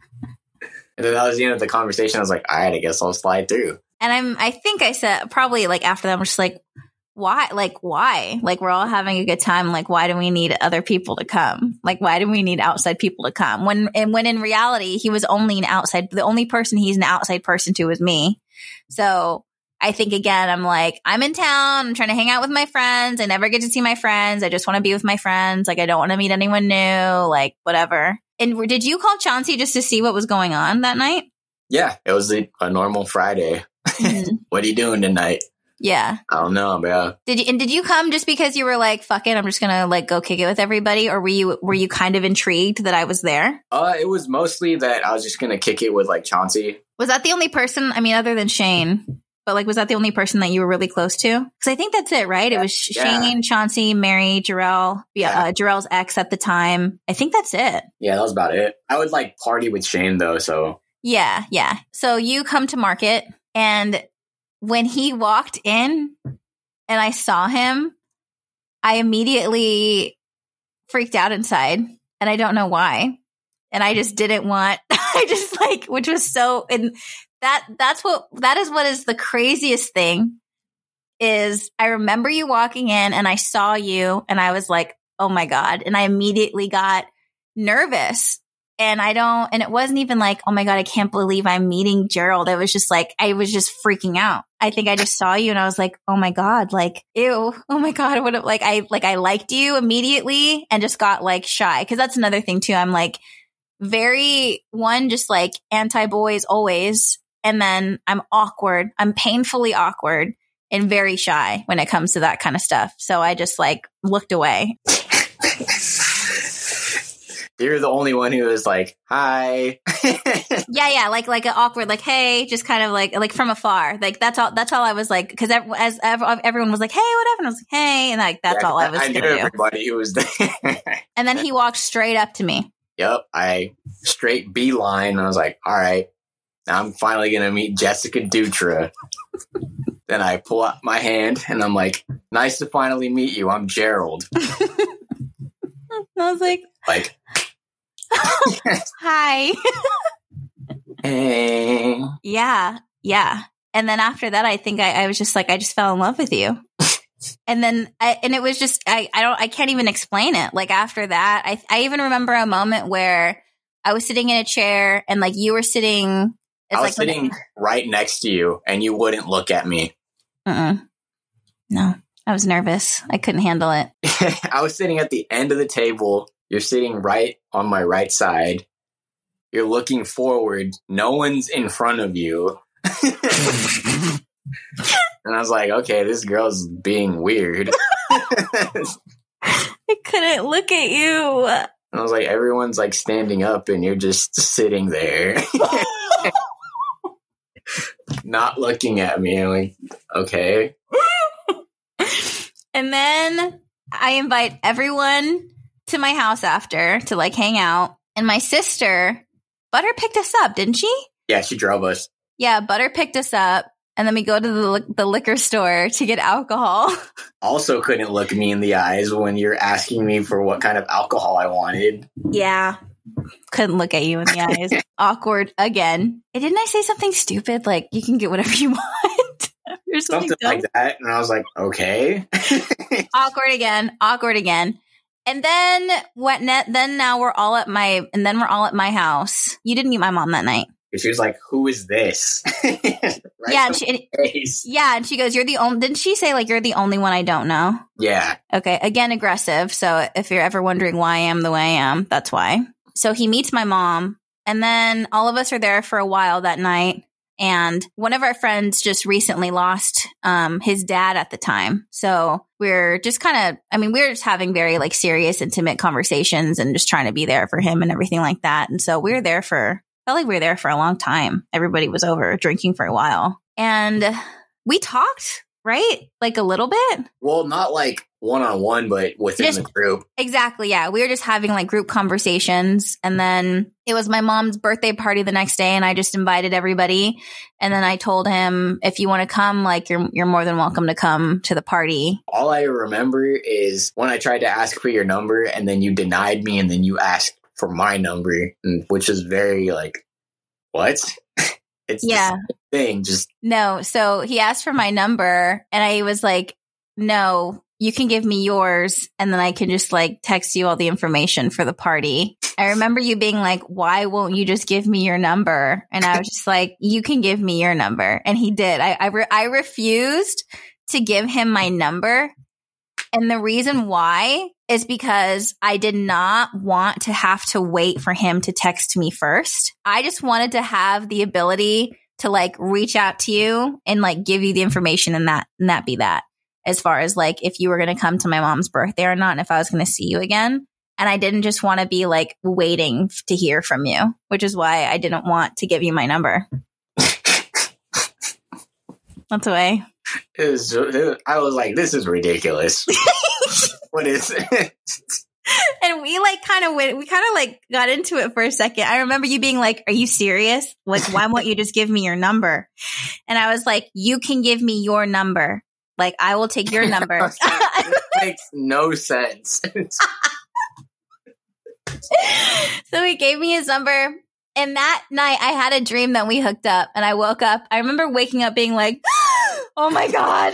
then that was the end of the conversation. I was like, all right, I guess I'll slide through. And I think I said probably like after that, I'm just like, why? Like, why? Like, we're all having a good time. Like, why do we need other people to come? Like, why do we need outside people to come? When in reality, he was only the only person he's an outside person to was me. So I think, again, I'm like, I'm in town. I'm trying to hang out with my friends. I never get to see my friends. I just want to be with my friends. Like, I don't want to meet anyone new, like, whatever. And did you call Chauncey just to see what was going on that night? Yeah, it was a normal Friday. Mm-hmm. What are you doing tonight? Yeah. I don't know, bro. Did you come just because you were like, fuck it, I'm just going to like go kick it with everybody? Or were you kind of intrigued that I was there? It was mostly that I was just going to kick it with like Chauncey. Was that the only person, I mean, other than Shane, but like, was that the only person that you were really close to? Because I think that's it, right? Yeah. It was Shane, Chauncey, Mary, Jarrell, Jarrell's ex at the time. I think that's it. Yeah, that was about it. I would like party with Shane though, so. Yeah. So you come to Market, and when he walked in and I saw him, I immediately freaked out inside, and I don't know why. And I just didn't want, which was so, and that is what is the craziest thing is I remember you walking in and I saw you and I was like, oh my God. And I immediately got nervous. And it wasn't even like, oh my God, I can't believe I'm meeting Gerald. It was just like, I was just freaking out. I think I just saw you and I was like, oh my God, like, ew, oh my God. I would have I liked you immediately and just got like shy. Cause that's another thing too. I'm like just like anti-boys always. And then I'm awkward. I'm painfully awkward and very shy when it comes to that kind of stuff. So I just like looked away. You're the only one who was like, hi. Yeah. Like an awkward, like, hey, just kind of like from afar. Like that's all I was like, because everyone was like, hey, whatever. And I was like, hey. And like, that's all I was going to do. I knew everybody who was there. And then he walked straight up to me. Yep. I straight beeline. I was like, all right, now I'm finally going to meet Jessica Dutra. Then I pull out my hand and I'm like, nice to finally meet you. I'm Gerald. I was like, hi. Hey. Yeah. And then after that, I think I was just like, I just fell in love with you. And then, and it was just, I can't even explain it. Like after that, I even remember a moment where I was sitting in a chair and like you were sitting. I was sitting right next to you and you wouldn't look at me. No, I was nervous. I couldn't handle it. I was sitting at the end of the table. You're sitting right on my right side. You're looking forward. No one's in front of you. And I was like, okay, this girl's being weird. I couldn't look at you. And I was like, everyone's like standing up and you're just sitting there. Not looking at me. I'm like, okay. And then I invite everyone to my house after to like hang out. And my sister, Butter, picked us up, didn't she? Yeah, she drove us. Yeah, Butter picked us up. And then we go to the liquor store to get alcohol. Also couldn't look me in the eyes when you're asking me for what kind of alcohol I wanted. Yeah. Couldn't look at you in the eyes. Awkward again. Didn't I say something stupid? Like, you can get whatever you want. Or Something like that. And I was like, okay. Awkward again. And then now we're all at my house. You didn't meet my mom that night. She was like, who is this? Right, yeah. And she goes, you're the only, didn't she say like, you're the only one I don't know? Yeah. Okay. Again, aggressive. So if you're ever wondering why I am the way I am, that's why. So he meets my mom, and then all of us are there for a while that night. And one of our friends just recently lost his dad at the time. So we're just we're just having very like serious, intimate conversations and just trying to be there for him and everything like that. And so felt like we were there for a long time. Everybody was over drinking for a while. And we talked, right? Like a little bit. Well, not like one-on-one, but within the group. Exactly. Yeah. We were just having like group conversations. And then it was my mom's birthday party the next day, and I just invited everybody. And then I told him, if you want to come, like you're more than welcome to come to the party. All I remember is when I tried to ask for your number, and then you denied me, and then you asked for my number, which is very like, what? It's the same thing. Just no. So he asked for my number, and I was like, no, you can give me yours, and then I can just like text you all the information for the party. I remember you being like, why won't you just give me your number? And I was just like, you can give me your number. And he did. I refused to give him my number. And the reason why is because I did not want to have to wait for him to text me first. I just wanted to have the ability to like reach out to you and like give you the information, and that be that. As far as like if you were going to come to my mom's birthday or not, and if I was going to see you again. And I didn't just want to be like waiting to hear from you, which is why I didn't want to give you my number. That's why. I was like, this is ridiculous. What is it? And we kind of got into it for a second. I remember you being like, are you serious? Like, why won't you just give me your number? And I was like, you can give me your number. Like, I will take your number. It makes no sense. So he gave me his number. And that night I had a dream that we hooked up, and I woke up. I remember waking up being like, oh my God.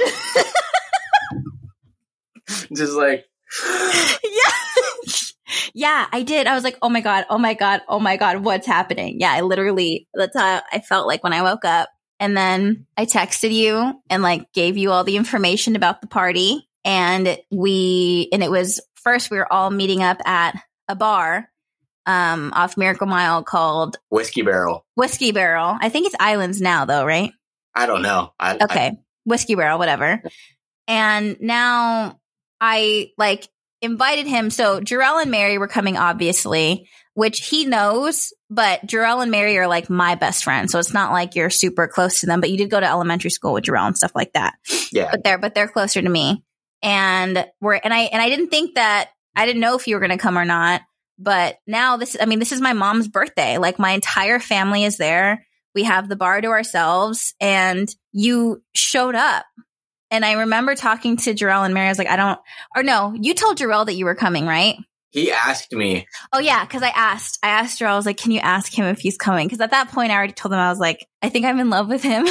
Just like, yeah. Yeah, I did. I was like, oh my God, what's happening? Yeah, that's how I felt like when I woke up. And then I texted you and like gave you all the information about the party. And it was first we were all meeting up at a bar off Miracle Mile called Whiskey Barrel. I think it's Islands now though, right? I don't know. Whiskey Barrel, whatever. And now I like invited him. So Jarrell and Mary were coming, obviously, which he knows, but Jarrell and Mary are like my best friends. So it's not like you're super close to them, but you did go to elementary school with Jarrell and stuff like that. Yeah. But they're closer to me. And I didn't think that, I didn't know if you were going to come or not, but now this is my mom's birthday. Like my entire family is there. We have the bar to ourselves, and you showed up. And I remember talking to Jarrell and Mary. I was like, you told Jarrell that you were coming, right? He asked me. Oh yeah. Cause I asked Jarrell, I was like, can you ask him if he's coming? Cause at that point I already told him, I was like, I think I'm in love with him.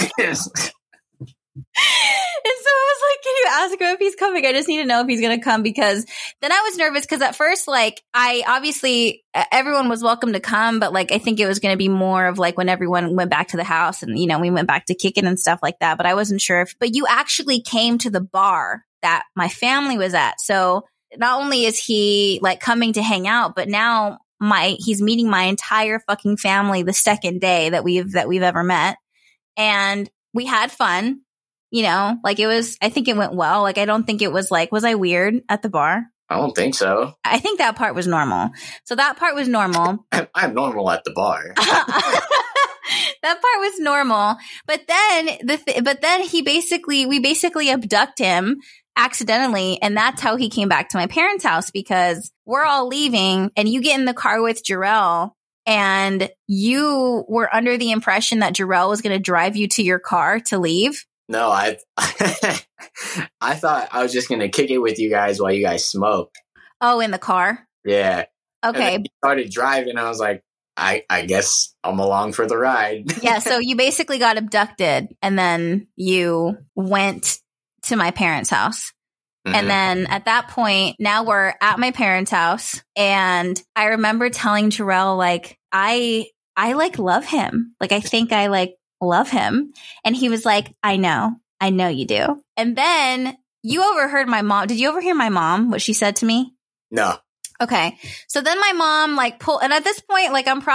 And so I was like, can you ask him if he's coming? I just need to know if he's going to come, because then I was nervous because at first, like, everyone was welcome to come, but like, I think it was going to be more of like when everyone went back to the house and, you know, we went back to kicking and stuff like that. But I wasn't sure but you actually came to the bar that my family was at. So not only is he like coming to hang out, but now he's meeting my entire fucking family the second day that we've ever met. And we had fun. You know, like I think it went well. Like, I don't think it was like, was I weird at the bar? I don't think so. I think that part was normal. So that part was normal. I'm normal at the bar. That part was normal. But then we basically abduct him accidentally. And that's how he came back to my parents' house, because we're all leaving and you get in the car with Jarrell and you were under the impression that Jarrell was going to drive you to your car to leave. No, I thought I was just going to kick it with you guys while you guys smoked. Oh, in the car? Yeah. Okay. And then he started driving. I was like, I guess I'm along for the ride. Yeah. So you basically got abducted and then you went to my parents' house. And then at that point, now we're at my parents' house. And I remember telling Jarrell, like, I like love him. Like, I think I like love him. And he was like, I know you do. And then you overheard my mom. Did you overhear my mom, what she said to me? No. Okay. So then my mom like and at this point, like I'm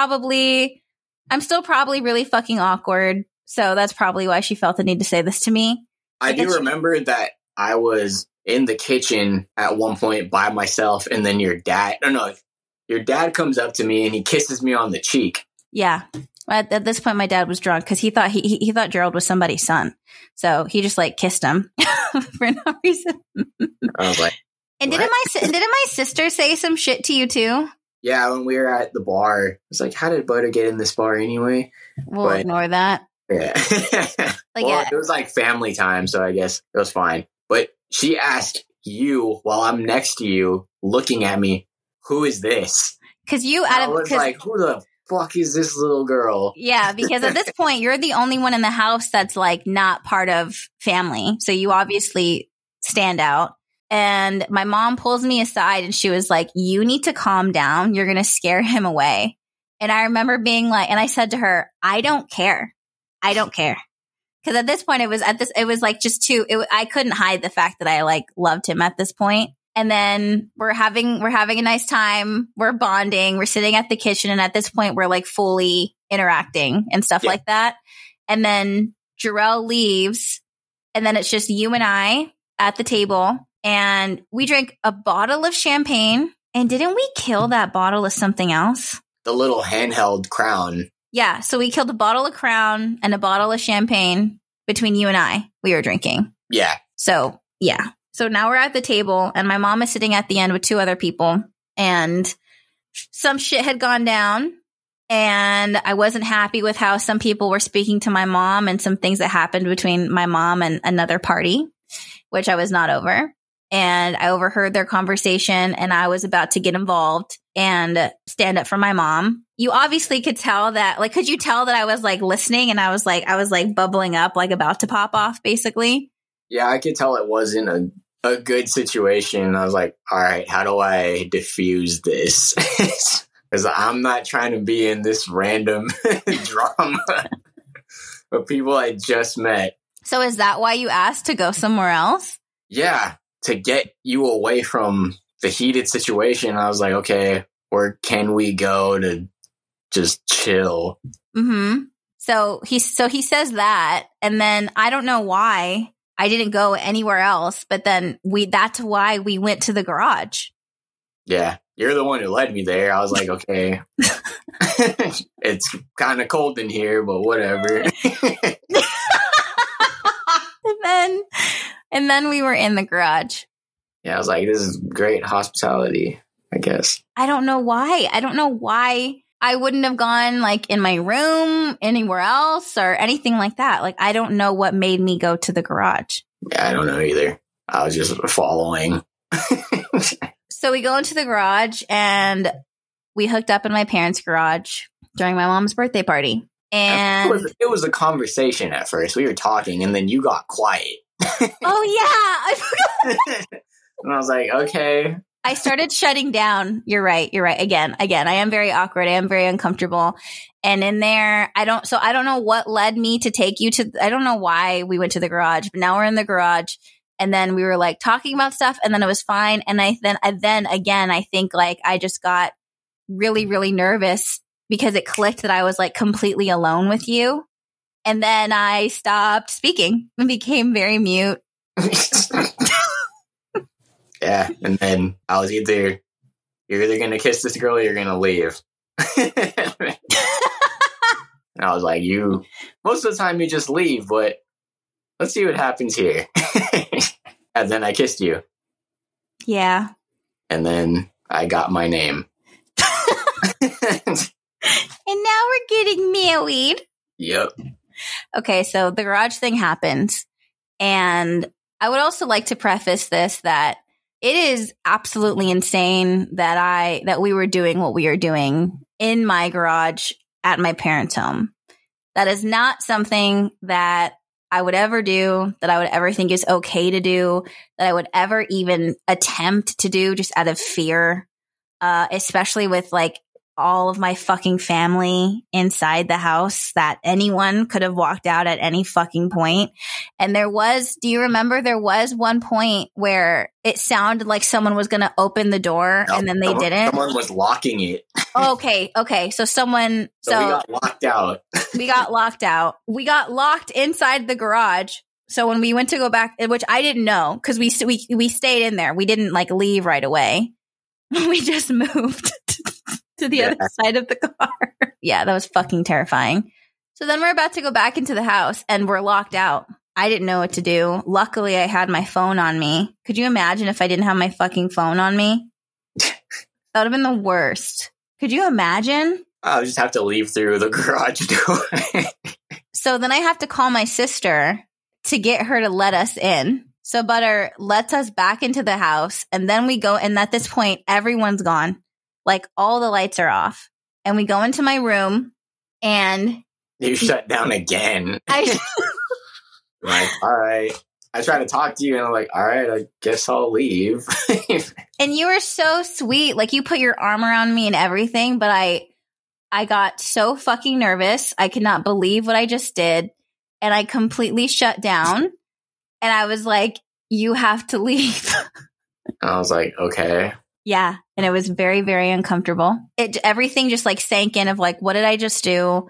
still probably really fucking awkward. So that's probably why she felt the need to say this to me. I do remember that I was in the kitchen at one point by myself, and then your dad comes up to me and he kisses me on the cheek. Yeah. At this point, my dad was drunk because he thought he thought Gerald was somebody's son. So he just like kissed him for no reason. I was like, and didn't my sister say some shit to you too? Yeah, when we were at the bar, I was like, how did Butter get in this bar anyway? We'll ignore that. Yeah. It was like family time, so I guess it was fine. But she asked you while I'm next to you, looking at me, who is this? Because I was like, who the fuck is this little girl? Yeah, because at this point, you're the only one in the house that's like not part of family. So you obviously stand out. And my mom pulls me aside and she was like, you need to calm down. You're going to scare him away. And I remember being like, and I said to her, I don't care. Because at this point, it was like just I couldn't hide the fact that I like loved him at this point. And then we're having a nice time. We're bonding. We're sitting at the kitchen. And at this point, we're like fully interacting and stuff like that. And then Jarrell leaves. And then it's just you and I at the table. And we drank a bottle of champagne. And didn't we kill that bottle of something else? The little handheld Crown. Yeah. So we killed a bottle of Crown and a bottle of champagne between you and I. We were drinking. Yeah. So, yeah. So now we're at the table and my mom is sitting at the end with two other people and some shit had gone down and I wasn't happy with how some people were speaking to my mom and some things that happened between my mom and another party, which I was not over. And I overheard their conversation and I was about to get involved and stand up for my mom. You obviously could tell that, like, could you tell that I was like listening and I was like bubbling up, like about to pop off basically? Yeah, I could tell it wasn't a good situation. I was like, all right, how do I diffuse this? Because I'm not trying to be in this random drama of people I just met. So is that why you asked to go somewhere else? Yeah, to get you away from the heated situation. I was like, okay, where can we go to just chill? Mm-hmm. So he says that, and then I don't know why I didn't go anywhere else, but then that's why we went to the garage. Yeah, you're the one who led me there. I was like, okay, it's kind of cold in here, but whatever. And then we were in the garage. Yeah, I was like, this is great hospitality, I guess. I don't know why. I wouldn't have gone like in my room, anywhere else or anything like that. Like, I don't know what made me go to the garage. Yeah, I don't know either. I was just following. So we go into the garage and we hooked up in my parents' garage during my mom's birthday party. And it was a conversation at first. We were talking and then you got quiet. Oh, yeah. I forgot. And I was like, okay. I started shutting down. You're right. Again, I am very awkward. I am very uncomfortable. And in there, I don't know what led me to take you to, I don't know why we went to the garage, but now we're in the garage. And then we were like talking about stuff and then it was fine. And I think like I just got really, really nervous because it clicked that I was like completely alone with you. And then I stopped speaking and became very mute. Yeah, and then I was you're either going to kiss this girl or you're going to leave. And I was like, most of the time you just leave, but let's see what happens here. And then I kissed you. Yeah. And then I got my name. And now we're getting married. Yep. Okay, so the garage thing happens. And I would also like to preface this that it is absolutely insane that we were doing what we are doing in my garage at my parents' home. That is not something that I would ever do, that I would ever think is okay to do, that I would ever even attempt to do just out of fear, especially with like all of my fucking family inside the house, that anyone could have walked out at any fucking point. And do you remember there was one point where it sounded like someone was going to open the door and then they didn't? Someone was locking it. Okay. So we got locked out. We got locked out. We got locked inside the garage. So when we went to go back, which I didn't know because we stayed in there. We didn't like leave right away. We just moved to the other side of the car. Yeah, that was fucking terrifying. So then we're about to go back into the house and we're locked out. I didn't know what to do. Luckily, I had my phone on me. Could you imagine if I didn't have my fucking phone on me? That would have been the worst. Could you imagine? I'll just have to leave through the garage door. So then I have to call my sister to get her to let us in. So Butter lets us back into the house and then we go. And at this point, everyone's gone. Like all the lights are off. And we go into my room and you shut down again. Like, all right. I try to talk to you and I'm like, all right, I guess I'll leave. And you were so sweet. Like you put your arm around me and everything, but I got so fucking nervous. I could not believe what I just did. And I completely shut down. And I was like, you have to leave. I was like, okay. Yeah. And it was very, very uncomfortable. Everything just like sank in of like, what did I just do?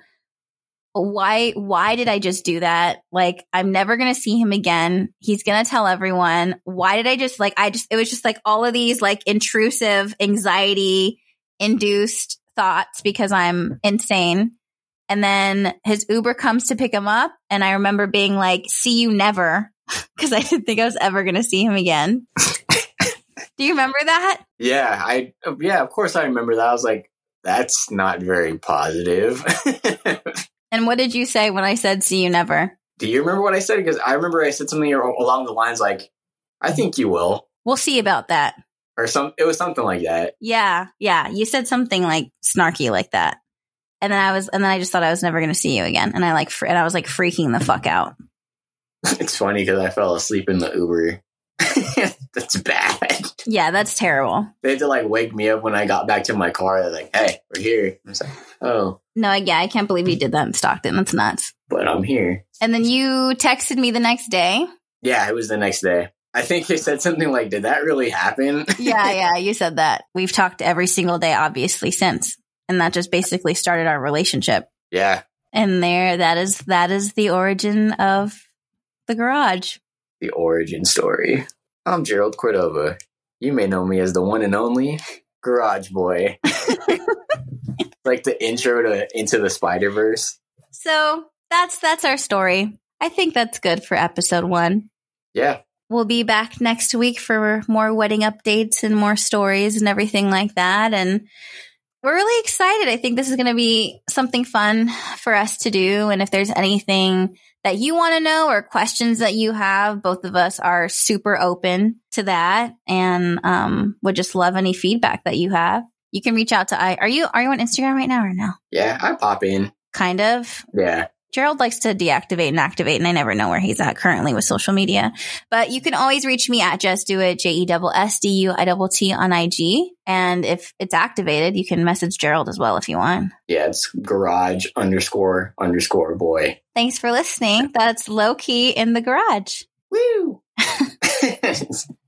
Why did I just do that? Like, I'm never going to see him again. He's going to tell everyone. Why did I just it was just like all of these like intrusive anxiety induced thoughts because I'm insane. And then his Uber comes to pick him up. And I remember being like, see you never. Because I didn't think I was ever going to see him again. Do you remember that? Yeah, of course I remember that. I was like, that's not very positive. And what did you say when I said, see you never? Do you remember what I said? Because I remember I said something along the lines like, I think you will. We'll see about that. It was something like that. Yeah. You said something like snarky like that. And then I just thought I was never going to see you again. And I was like freaking the fuck out. It's funny because I fell asleep in the Uber. That's bad. Yeah, that's terrible. They had to like wake me up when I got back to my car. They're like, hey, we're here. I was like, oh. No, yeah, I can't believe you did that in Stockton. That's nuts. But I'm here. And then you texted me the next day. Yeah, it was the next day. I think you said something like, did that really happen? Yeah, you said that. We've talked every single day, obviously, since. And that just basically started our relationship. Yeah. And that is the origin of the garage. The origin story. I'm Gerald Cordova. You may know me as the one and only Garage Boy. Like the intro to Into the Spider-Verse. So that's our story. I think that's good for episode 1. Yeah. We'll be back next week for more wedding updates and more stories and everything like that. And we're really excited. I think this is going to be something fun for us to do. And if there's anything that you want to know or questions that you have, both of us are super open to that and would just love any feedback that you have. You can reach out to Are you on Instagram right now or no? Yeah, I pop in. Kind of. Yeah. Gerald likes to deactivate and activate, and I never know where he's at currently with social media. But you can always reach me at Just Do It, JESSDUITT on IG. And if it's activated, you can message Gerald as well if you want. Yeah, it's garage__boy. Thanks for listening. That's Low Key in the Garage. Woo!